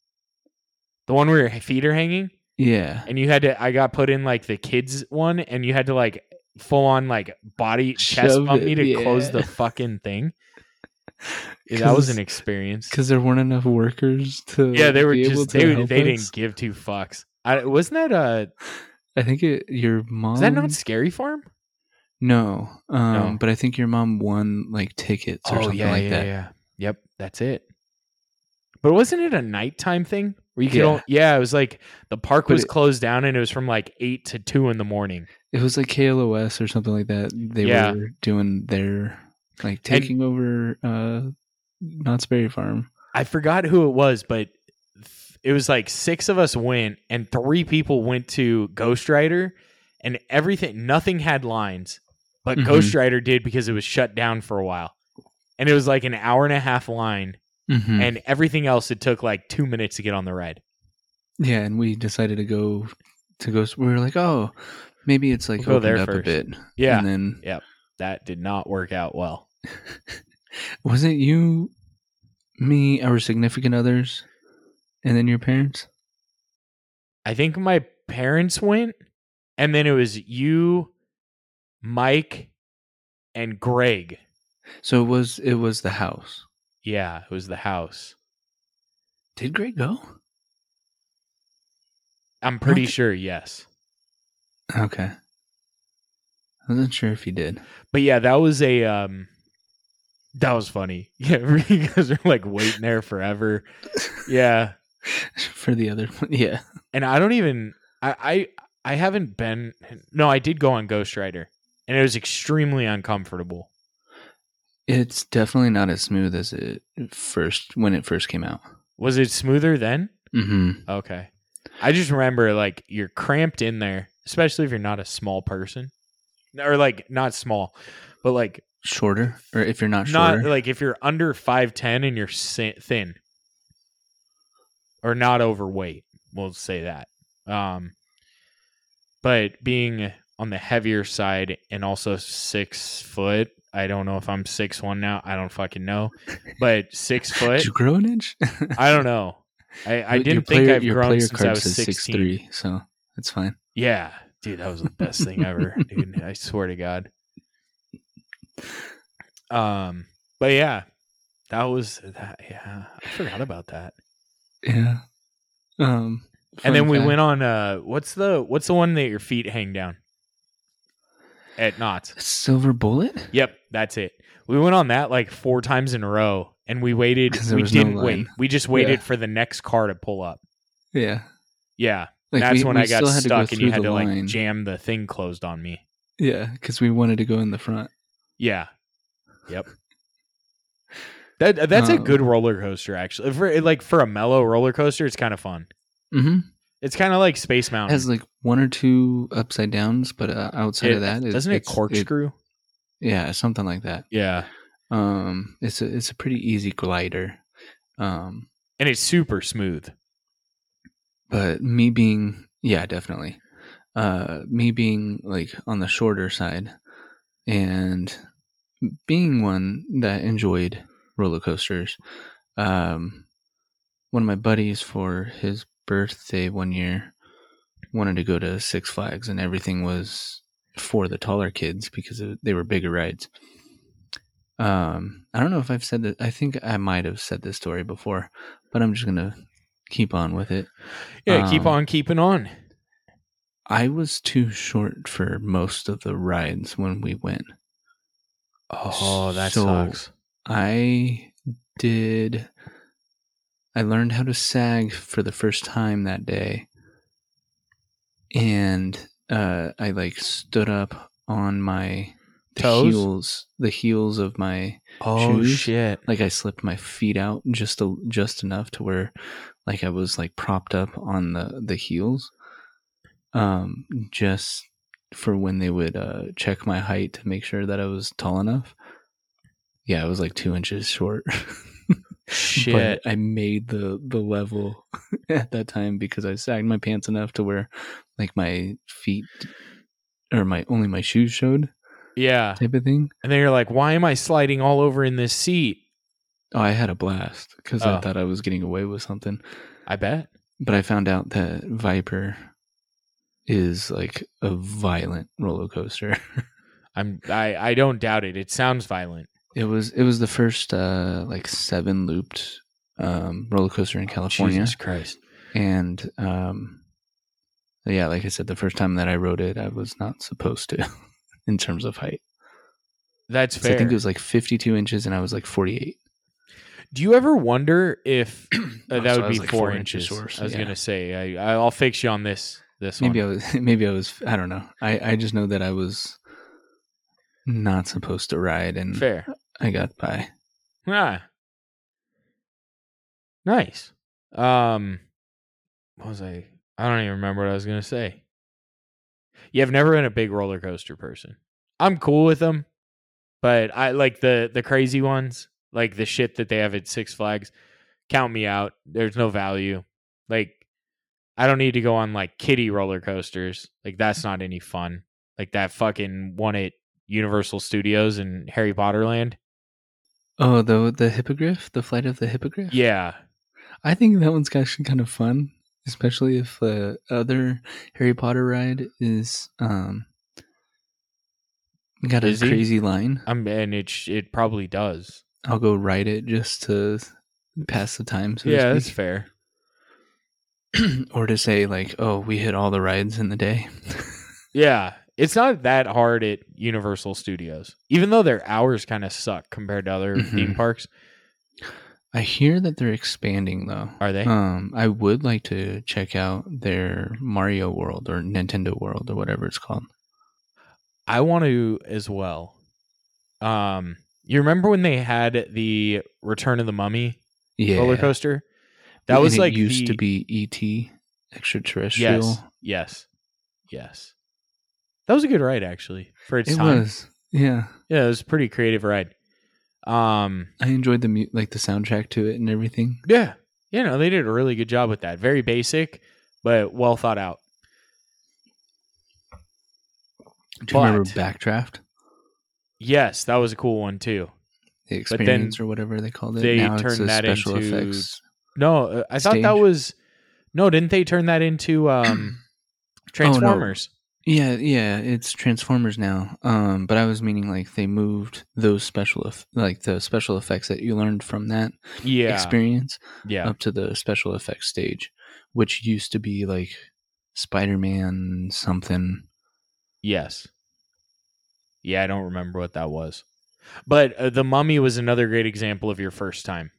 The one where your feet are hanging. yeah, And you had to I got put in like the kids one and you had to like full on like body chest Shove bump it, me to yeah. close the fucking thing. Yeah, that was an experience. because there weren't enough workers to. Yeah, they were be able just to they help they us. didn't give two fucks. I wasn't that uh I think it, your mom. is that not Scary Farm? No, um, No. but I think your mom won like tickets or something like that. yeah. Yep, that's it. But wasn't it a nighttime thing? Where you could Yeah. only, yeah, it was like the park But was it- closed down and it was from like eight to two in the morning. It was like K L O S or something like that. They Yeah. were doing their like taking over uh Knott's Berry Farm. I forgot who it was, but th- it was like six of us went, and three people went to Ghost Rider, and everything, nothing had lines, but Mhm. Ghost Rider did because it was shut down for a while, and it was like an hour and a half line, Mm-hmm. and everything else it took like two minutes to get on the ride. Yeah, and we decided to go to go. We were like, oh, maybe it's like We'll go opened there up a first. bit. Yeah, and then that did not work out well. was it you, me, our significant others, and then your parents? I think my parents went, and then it was you, Mike, and Greg. So it was it was the house. Yeah, it was the house. Did Greg go? I'm pretty th- sure, yes. Okay. I wasn't sure if he did. But yeah, that was a um that was funny. Yeah, because they're like waiting there forever. Yeah. For the other one, yeah. And I don't even I, I I haven't been no, I did go on Ghost Rider, and it was extremely uncomfortable. It's definitely not as smooth as it first when it first came out. Was it smoother then? Mm-hmm. Okay. I just remember like you're cramped in there, especially if you're not a small person. Or like not small, but like shorter, or if you're not shorter, not like if you're under five ten and you're thin or not overweight, we'll say that. Um, but being on the heavier side and also six foot, I don't know if I'm six one now. I don't fucking know, but six foot. Did you grow an inch? I don't know. I, I didn't player, think I've your grown player since card I was says sixteen. six three, so it's fine. Yeah. Dude, that was the best thing ever, dude. I swear to God. Um, but yeah, that was that. Yeah, I forgot about that. Yeah. Um, and then we fact. went on. Uh, what's the what's the one that your feet hang down at Knott's? Silver Bullet. Yep, that's it. We went on that like four times in a row, and we waited. We didn't no wait. We just waited yeah. for the next car to pull up. Yeah. Yeah. Like That's we, when we I got stuck and you had to line. like jam the thing closed on me. Yeah, because we wanted to go in the front. Yeah. Yep. That that's um, a good roller coaster, actually. For like for a mellow roller coaster, it's kind of fun. Mm-hmm. It's kind of like Space Mountain. It has like one or two upside downs, but uh, outside it, of that, doesn't it corkscrew? It, yeah, something like that. Yeah. Um, it's a it's a pretty easy glider. Um, and it's super smooth. But me being, yeah, definitely. Uh, me being like on the shorter side and being one that enjoyed roller coasters. Um, one of my buddies for his birthday one year wanted to go to Six Flags, and everything was for the taller kids because they were bigger rides. Um, I don't know if I've said that. I think I might have said this story before, but I'm just going to keep on with it. Yeah, um, keep on keeping on. I was too short for most of the rides when we went. Oh, that so sucks. I did. I learned how to sag for the first time that day. And uh, I like stood up on my the toes, heels, the heels of my oh, shoes. shit. Like I slipped my feet out just a, just enough to where like I was like propped up on the, the heels. Um, just for when they would uh, check my height to make sure that I was tall enough. Yeah, I was like two inches short. Shit. But I made the, the level at that time because I sagged my pants enough to where like my feet or my only my shoes showed. Yeah. Type of thing. And then you're like, why am I sliding all over in this seat? Oh, I had a blast because oh. I thought I was getting away with something. I bet. But I found out that Viper is like a violent roller coaster. I'm I, I don't doubt it. It sounds violent. It was it was the first uh, like seven looped um, roller coaster in California. Oh, Jesus Christ! And um, yeah, like I said, the first time that I rode it, I was not supposed to in terms of height. That's so fair. I think it was like fifty-two inches, and I was like forty-eight. Do you ever wonder if uh, that oh, so would be like four, four inches? inches short, I was yeah. gonna say I I'll fix you on this. This maybe one. I was maybe I was I don't know. I, I just know that I was not supposed to ride, and fair. I got by. Ah, nice. Um, what was I? I don't even remember what I was gonna say. Yeah, I've never been a big roller coaster person. I'm cool with them, but I like the the crazy ones, like the shit that they have at Six Flags. Count me out. There's no value. Like, I don't need to go on like kiddie roller coasters. Like, that's not any fun. Like that fucking one at Universal Studios in Harry Potter Land. Oh, the the hippogriff, the flight of the hippogriff. Yeah, I think that one's actually kind of fun. especially if the uh, other Harry Potter ride is um got a Is he? crazy line. Um, and it sh- it probably does. I'll go ride it just to pass the time, so Yeah, to that's speak. fair. Or to say like, oh, we hit all the rides in the day. Yeah, it's not that hard at Universal Studios, even though their hours kind of suck compared to other Mhm. theme parks. I hear that they're expanding though. Are they? Um, I would like to check out their Mario World or Nintendo World or whatever it's called. I want to as well. Um, you remember when they had the Return of the Mummy Yeah, roller coaster? That and was it like used the, to be E T extraterrestrial. Yes, yes, yes. That was a good ride, actually, for its It time. was, yeah. Yeah, it was a pretty creative ride. Um, I enjoyed the mu- like the soundtrack to it and everything. yeah, you know, they did a really good job with that. Very basic, but well thought out. Do you remember But- Backdraft? Yes, that was a cool one too. The But then experience or whatever they called it. they now it's turned a that special into- effects. No, uh, I thought that Stage? was no. Didn't they turn that into um, Transformers? Yeah, yeah, it's Transformers now. Um, but I was meaning like they moved those special, eff- like the special effects that you learned from that Yeah, experience yeah, up to the special effects stage, which used to be like Spider-Man something. yes, yeah. I don't remember what that was, but uh, the Mummy was another great example of your first time.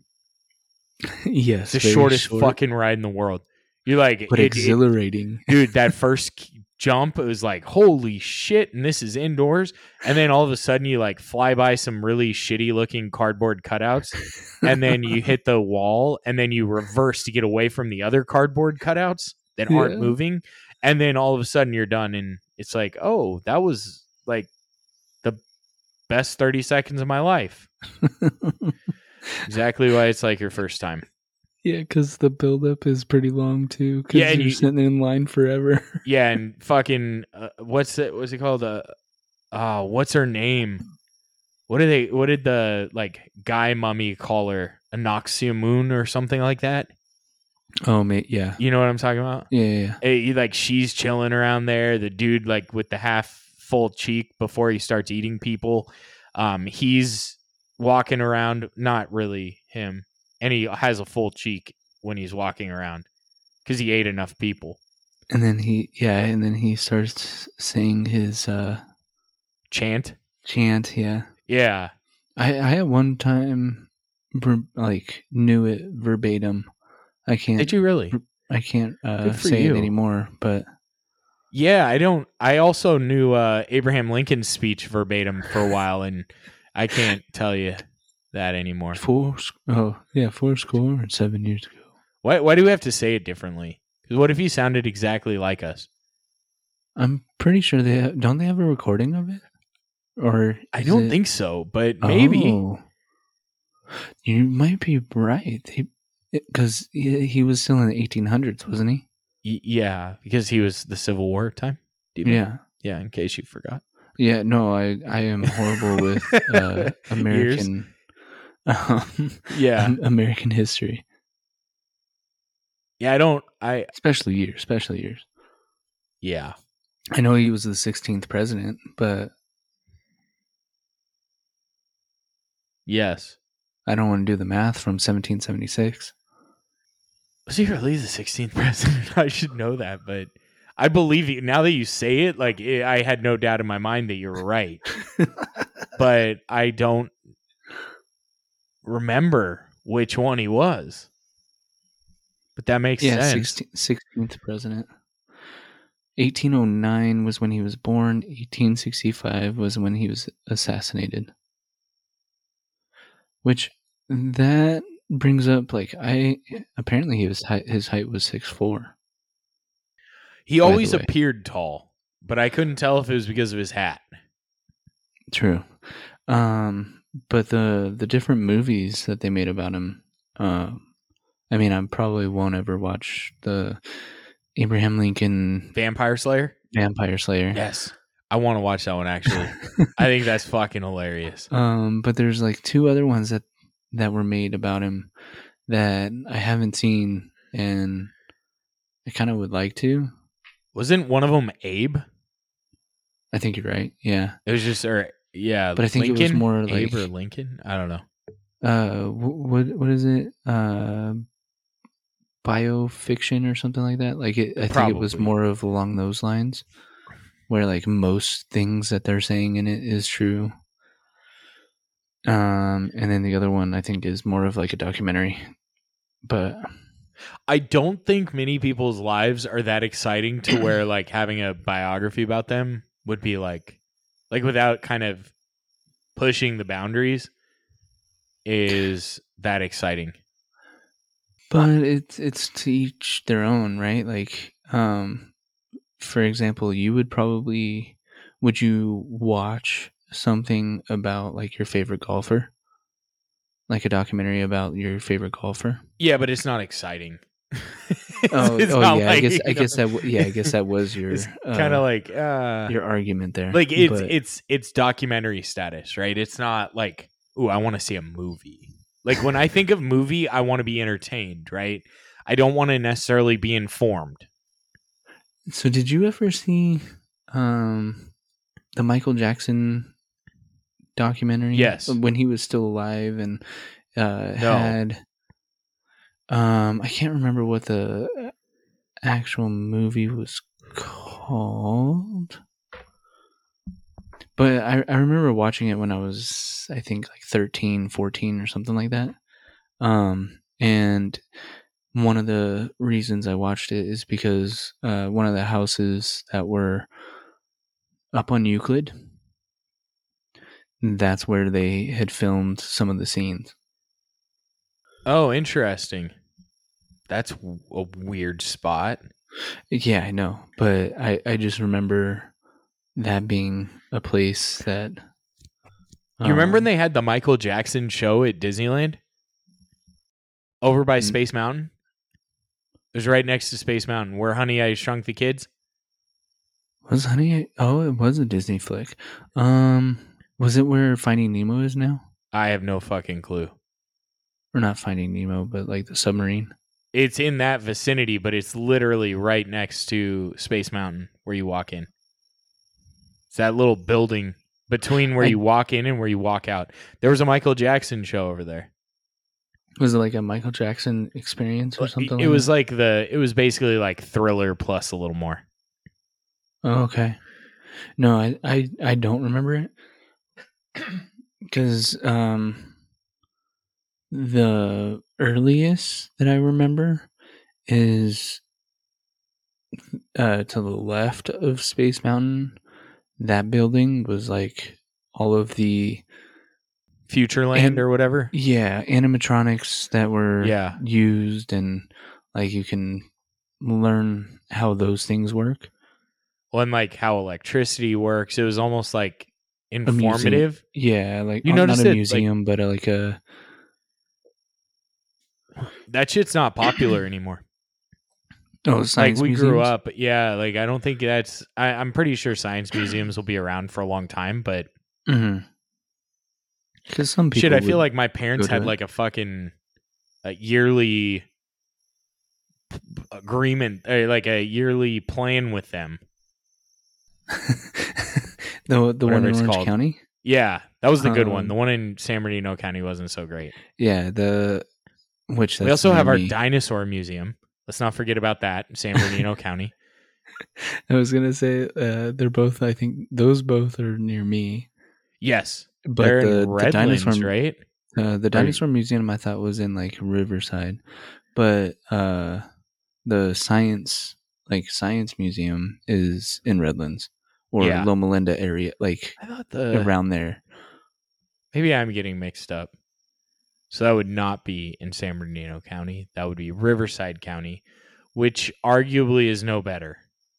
Yes, It's the very shortest short, fucking ride in the world. You like but it, it, exhilarating. dude. That first k- jump, it was like holy shit, and this is indoors. And then all of a sudden, you like fly by some really shitty looking cardboard cutouts, and then you hit the wall, and then you reverse to get away from the other cardboard cutouts that aren't Yeah. moving, and then all of a sudden you're done, and it's like, oh, that was like the best thirty seconds of my life. Exactly why it's like your first time. Yeah, because the buildup is pretty long too. Because Yeah, and you're you- sitting in line forever. Yeah, and fucking uh, what's it? What's it called? Uh, uh, what's her name? What did they? What did the like guy mummy call her? Anoxia Moon or something like that? Oh, mate, yeah, You know what I'm talking about? yeah, yeah, yeah. Eh, you- like she's chilling around there. The dude like with the half full cheek before he starts eating people. Um, he's walking around. Not really him, and he has a full cheek when he's walking around because he ate enough people. And then he, yeah, and then he starts saying his uh, Chant. chant. Yeah, Yeah. I, I at one time, ver- like knew it verbatim. I can't. Did you really? I can't uh, Good for say you. it anymore. But Yeah, I don't. I also knew uh, Abraham Lincoln's speech verbatim for a while, and I can't tell you that anymore. four, sc- oh yeah, four score and seven years ago. Why? Why do we have to say it differently? Because what if he sounded exactly like us? I'm pretty sure they have, don't they have a recording of it, or I is don't it- think so, but maybe. Oh. You might be right. Because he, he was still in the eighteen hundreds, wasn't he? Y- yeah, because he was the Civil War time. Do you know? Yeah. Yeah, in case you forgot. Yeah, no, I, I am horrible with uh, American um, Yeah, Am- American history, yeah. I don't. I especially years, especially years. yeah. I know he was the sixteenth president, but Yes. I don't want to do the math from seventeen seventy-six. Was he really the sixteenth president? I should know that, but I believe you. Now that you say it, like it, I had no doubt in my mind that you were right, but I don't remember which one he was. But that makes Yeah, sense. sixteenth, sixteenth president. eighteen oh nine was when he was born. eighteen sixty-five was when he was assassinated. Which that brings up like I apparently he was height, his height was six foot four. He by the always way. appeared tall, but I couldn't tell if it was because of his hat. True. Um, but the the different movies that they made about him, uh, I mean, I probably won't ever watch the Abraham Lincoln Vampire Slayer? Vampire Slayer. Yes. I want to watch that one actually. I think that's fucking hilarious. Um, but there's like two other ones that that were made about him that I haven't seen, and I kind of would like to. Wasn't one of them Abe? I think you're right. Yeah. It was just, or yeah, But I think Lincoln? it was more Abe like or Lincoln? I don't know. uh, wh- what what is it? Uh, biofiction or something like that. Like it, I think it was Probably. more of along those lines, where like most things that they're saying in it is true. Um, and then the other one I think is more of like a documentary. But I don't think many people's lives are that exciting to where like having a biography about them would be like, like without kind of pushing the boundaries, is that exciting. But it's it's to each their own, right? Like, um, for example, you would probably would you watch something about like your favorite golfer, like a documentary about your favorite golfer? Yeah, but it's not exciting. it's, Oh, it's oh not yeah. I like, guess I you know, guess that w- yeah. I guess that was your it's uh, kind of like uh, your argument there. like it's but, it's it's documentary status, right? It's not like, ooh, I want to see a movie. Like when I think of movie, I want to be entertained, right? I don't want to necessarily be informed. So did you ever see um, the Michael Jackson documentary? Yes. When he was still alive and uh, No. had um, I can't remember what the actual movie was called. But I, I remember watching it when I was, I think, like thirteen, fourteen or something like that. Um, and one of the reasons I watched it is because uh, one of the houses that were up on Euclid, that's where they had filmed some of the scenes. Oh, interesting. That's a weird spot. Yeah, I know. But I, I just remember that being a place that... You remember when um, they had the Michael Jackson show at Disneyland? Over by Mm. Space Mountain? It was right next to Space Mountain, where Honey, I Shrunk the Kids. Was Honey... Oh, it was a Disney flick. Um, was it where Finding Nemo is now? I have no fucking clue. Or not Finding Nemo, but like the submarine. It's in that vicinity, but it's literally right next to Space Mountain where you walk in. It's that little building between where I- you walk in and where you walk out. There was a Michael Jackson show over there. Was it like a Michael Jackson experience or something? It like was that? like the it was basically like Thriller plus a little more. Oh, okay. No, I, I, I don't remember it. Because um, the earliest that I remember is uh, to the left of Space Mountain. That building was like all of the Futureland And- or whatever. yeah animatronics that were Yeah. used, and like you can learn how those things work. Well, and like how electricity works. It was almost like A museum. informative. Yeah, like You uh, not noticed a it, like- museum, but a, like a That shit's not popular anymore. oh science like we grew museums? up, yeah. Like I don't think that's. I, I'm pretty sure science museums will be around for a long time. But Mm-hmm. Because some people shit, I feel would- like my parents go to had it. like a fucking a yearly p- agreement, uh, like a yearly plan with them. the the one Whatever in it's Orange called. County. Yeah, that was the good one. Um, The one in San Bernardino County wasn't so great. Yeah, the which that's we also have near our me. dinosaur museum. Let's not forget about that in San Bernardino County. I was gonna say uh, they're both. I think those both are near me. Yes, But they're the, in the Redlands, dinosaur right? uh, the dinosaur museum I thought was in like Riverside, but uh, the science like science museum is in Redlands or Yeah. Loma Linda area, like I thought the around there. maybe I'm getting mixed up. So that would not be in San Bernardino County. That would be Riverside County, which arguably is no better.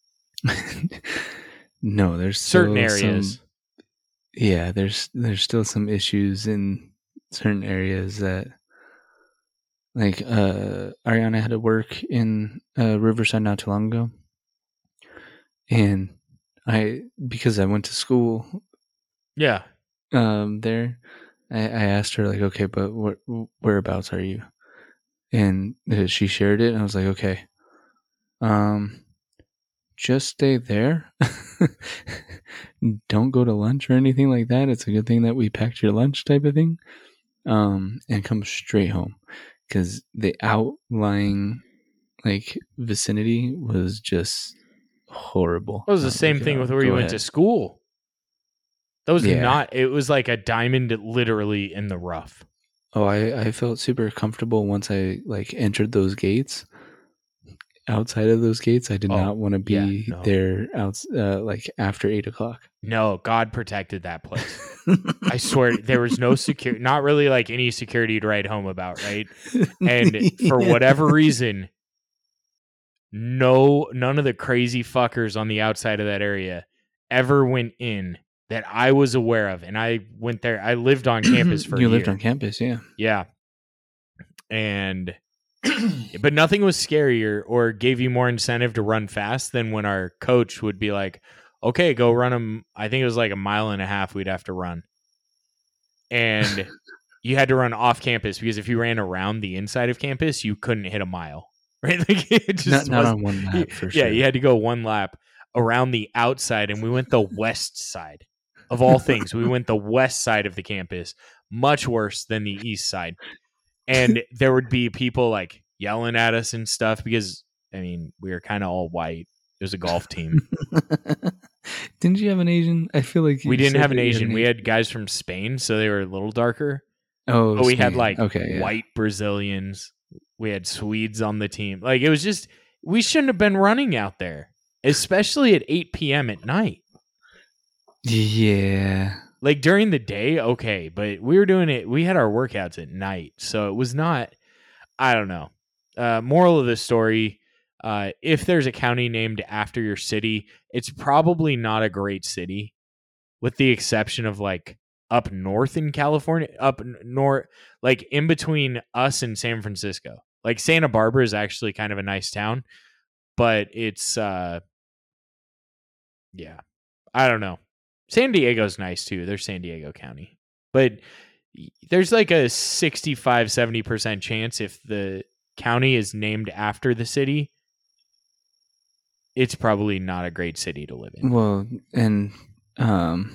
No, there's Certain still areas. some- yeah, there's there's still some issues in certain areas that, like, uh, Ariana had to work in uh, Riverside not too long ago, and I because I went to school Yeah. um there, I, I asked her like, okay, but what whereabouts are you? And uh, she shared it, and I was like, okay, Um, just stay there. Don't go to lunch or anything like that. It's a good thing that we packed your lunch type of thing. Um, and come straight home because the outlying like vicinity was just horrible. It was the Uh, same like, thing uh, with where you go went ahead. to school. That was Yeah. not, it was like a diamond literally in the rough. Oh, I, I felt super comfortable once I like entered those gates. Outside of those gates, I did Oh, not want to be yeah, no. there out uh, like after eight o'clock. No, God protected that place. I swear there was no security, not really like any security to write home about, right? And for Yeah. whatever reason, no, none of the crazy fuckers on the outside of that area ever went in that I was aware of. And I went there. I lived on campus for you a lived year. on campus, yeah. Yeah. And, but nothing was scarier or gave you more incentive to run fast than when our coach would be like, okay, go run them. I think it was like a mile and a half we'd have to run. And you had to run off campus because if you ran around the inside of campus, you couldn't hit a mile. Right? Like it just Not, not wasn't- on one lap for yeah, sure. you had to go one lap around the outside, and we went the west side of all things. We went the west side of the campus, much worse than the east side. And there would be people like yelling at us and stuff because, I mean, we were kind of all white. It was a golf team. Didn't you have an Asian? I feel like We you didn't said have an that you had Asian. We had guys from Spain, so they were a little darker. Oh, But we had Spain. like okay, yeah. white Brazilians. We had Swedes on the team. Like it was just, we shouldn't have been running out there, especially at eight p.m. at night. Yeah. Like during the day, okay, but we were doing it. We had our workouts at night, so it was not. I don't know. Uh, moral of the story: uh, if there's a county named after your city, it's probably not a great city, with the exception of like up north in California, up north, like in between us and San Francisco. Like Santa Barbara is actually kind of a nice town, but it's uh, yeah, I don't know. San Diego's nice too. There's San Diego County. But there's like a sixty-five, seventy percent chance if the county is named after the city, it's probably not a great city to live in. Well, and um,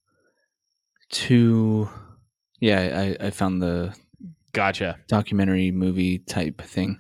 to yeah, I, I found the Gotcha. documentary movie type thing.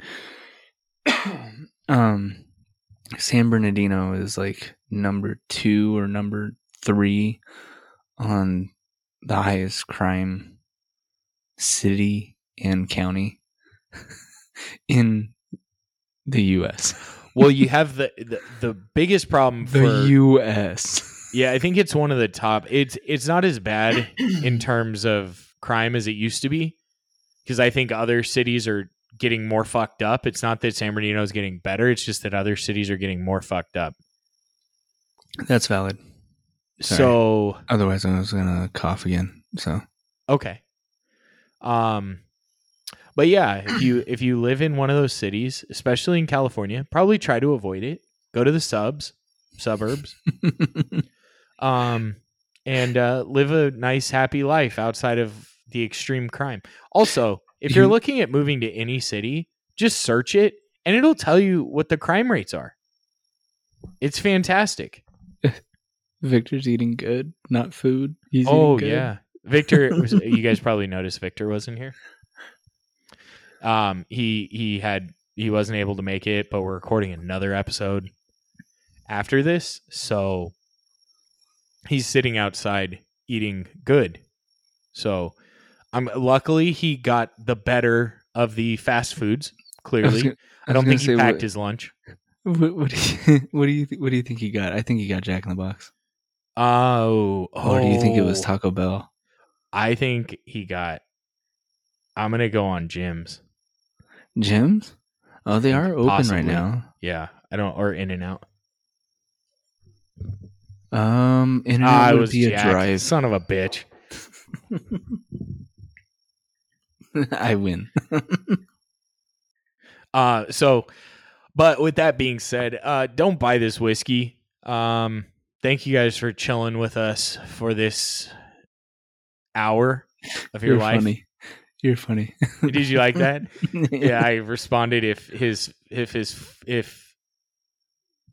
um, San Bernardino is like number two or number three on the highest crime city and county in the U S. Well, you have the the, the biggest problem The for U S. Yeah, I think it's one of the top. It's it's not as bad in terms of crime as it used to be, because I think other cities are getting more fucked up. It's not that San Bernardino is getting better. It's just that other cities are getting more fucked up. That's valid. Sorry. So Otherwise, I was gonna cough again. So okay, um, but yeah, if you if you live in one of those cities, especially in California, probably try to avoid it. Go to the subs, suburbs, um, and uh, live a nice, happy life outside of the extreme crime. Also, if you're You- looking at moving to any city, just search it, and it'll tell you what the crime rates are. It's fantastic. Victor's eating good, not food. He's Oh eating good. yeah, Victor. was, you guys probably noticed Victor wasn't here. Um, he he had he wasn't able to make it, but we're recording another episode after this, so he's sitting outside eating good. So, I'm luckily he got the better of the fast foods. I, was Clearly, gonna- I, don't was think he gonna say, packed what, his lunch. What, what, do you, what do you th- what do you think he got? I think he got Jack in the Box. Oh, Or do you think it was oh. Taco Bell? I think he got. I'm gonna go on Jim's. Jim's? Oh, they are open Possibly. right now. Yeah, I don't or In and Out. Um, In and Ah, Out it would was be a Jack. drive. Son of a bitch. I win. Uh, so, but with that being said, uh, don't buy this whiskey. Um, thank you guys for chilling with us for this hour of your You're life. funny. You're funny. Did you like that? Yeah, I responded if his if his if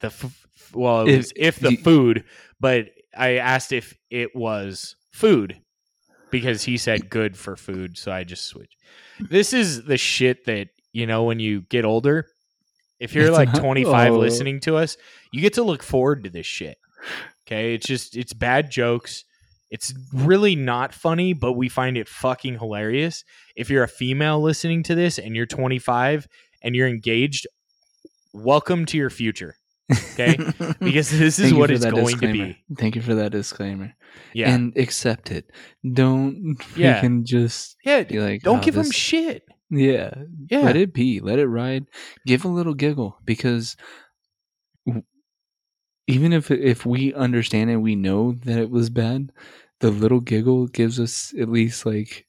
the f- well, it If- was if the you- food, but I asked if it was food because he said good for food, so I just switched. This is the shit that, you know, when you get older, if you're It's like not- twenty-five oh. listening to us, you get to look forward to this shit. Okay, it's just it's bad jokes. It's really not funny, but we find it fucking hilarious. If you're a female listening to this and you're twenty-five and you're engaged, welcome to your future. Okay? Because this is Thank you what for it's that going to disclaimer. be. Thank you for that disclaimer. Yeah. And accept it. Don't Yeah. freaking just yeah. be like, Don't "Oh, give them this-" shit. Yeah. Yeah. Let it be. Let it ride. Give a little giggle, because w- even if if we understand and we know that it was bad, the little giggle gives us at least like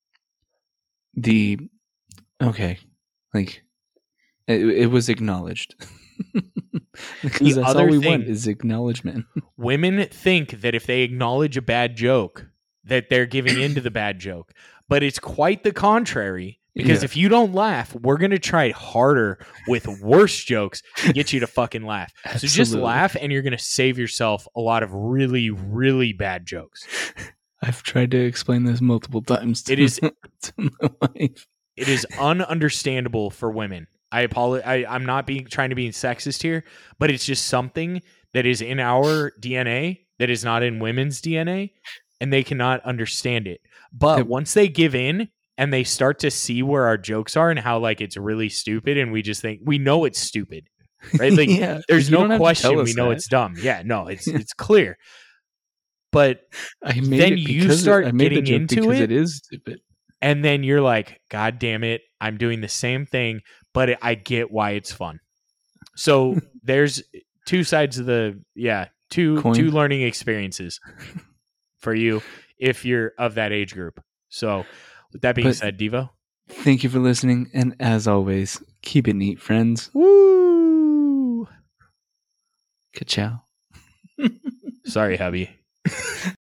the okay, like it, it was acknowledged. Because The that's other all we thing- want is acknowledgement. Women think that if they acknowledge a bad joke, that they're giving into the bad joke. But it's quite the contrary. Because Yeah. if you don't laugh, we're going to try harder with worse jokes to get you to fucking laugh. So just Absolutely. laugh and you're going to save yourself a lot of really, really bad jokes. I've tried to explain this multiple times to, It is- to my wife. It is ununderstandable for women. I apologize. I, I'm not being trying to be sexist here, but it's just something that is in our D N A that is not in women's D N A, and they cannot understand it. But Yep. once they give in and they start to see where our jokes are and how like it's really stupid, and we just think we know it's stupid, right? Like Yeah, there's you don't no have to question tell we us know that. it's dumb. Yeah, no, it's it's clear. But I made then it you because start I made the getting joke into because it. it is stupid. And then you're like, God damn it, I'm doing the same thing, but I get why it's fun. So there's two sides of the, yeah, two Coin. two learning experiences for you if you're of that age group. So with that being But- said, Devo. Thank you for listening, and as always, keep it neat, friends. Woo! Ka-chow. Sorry, hubby.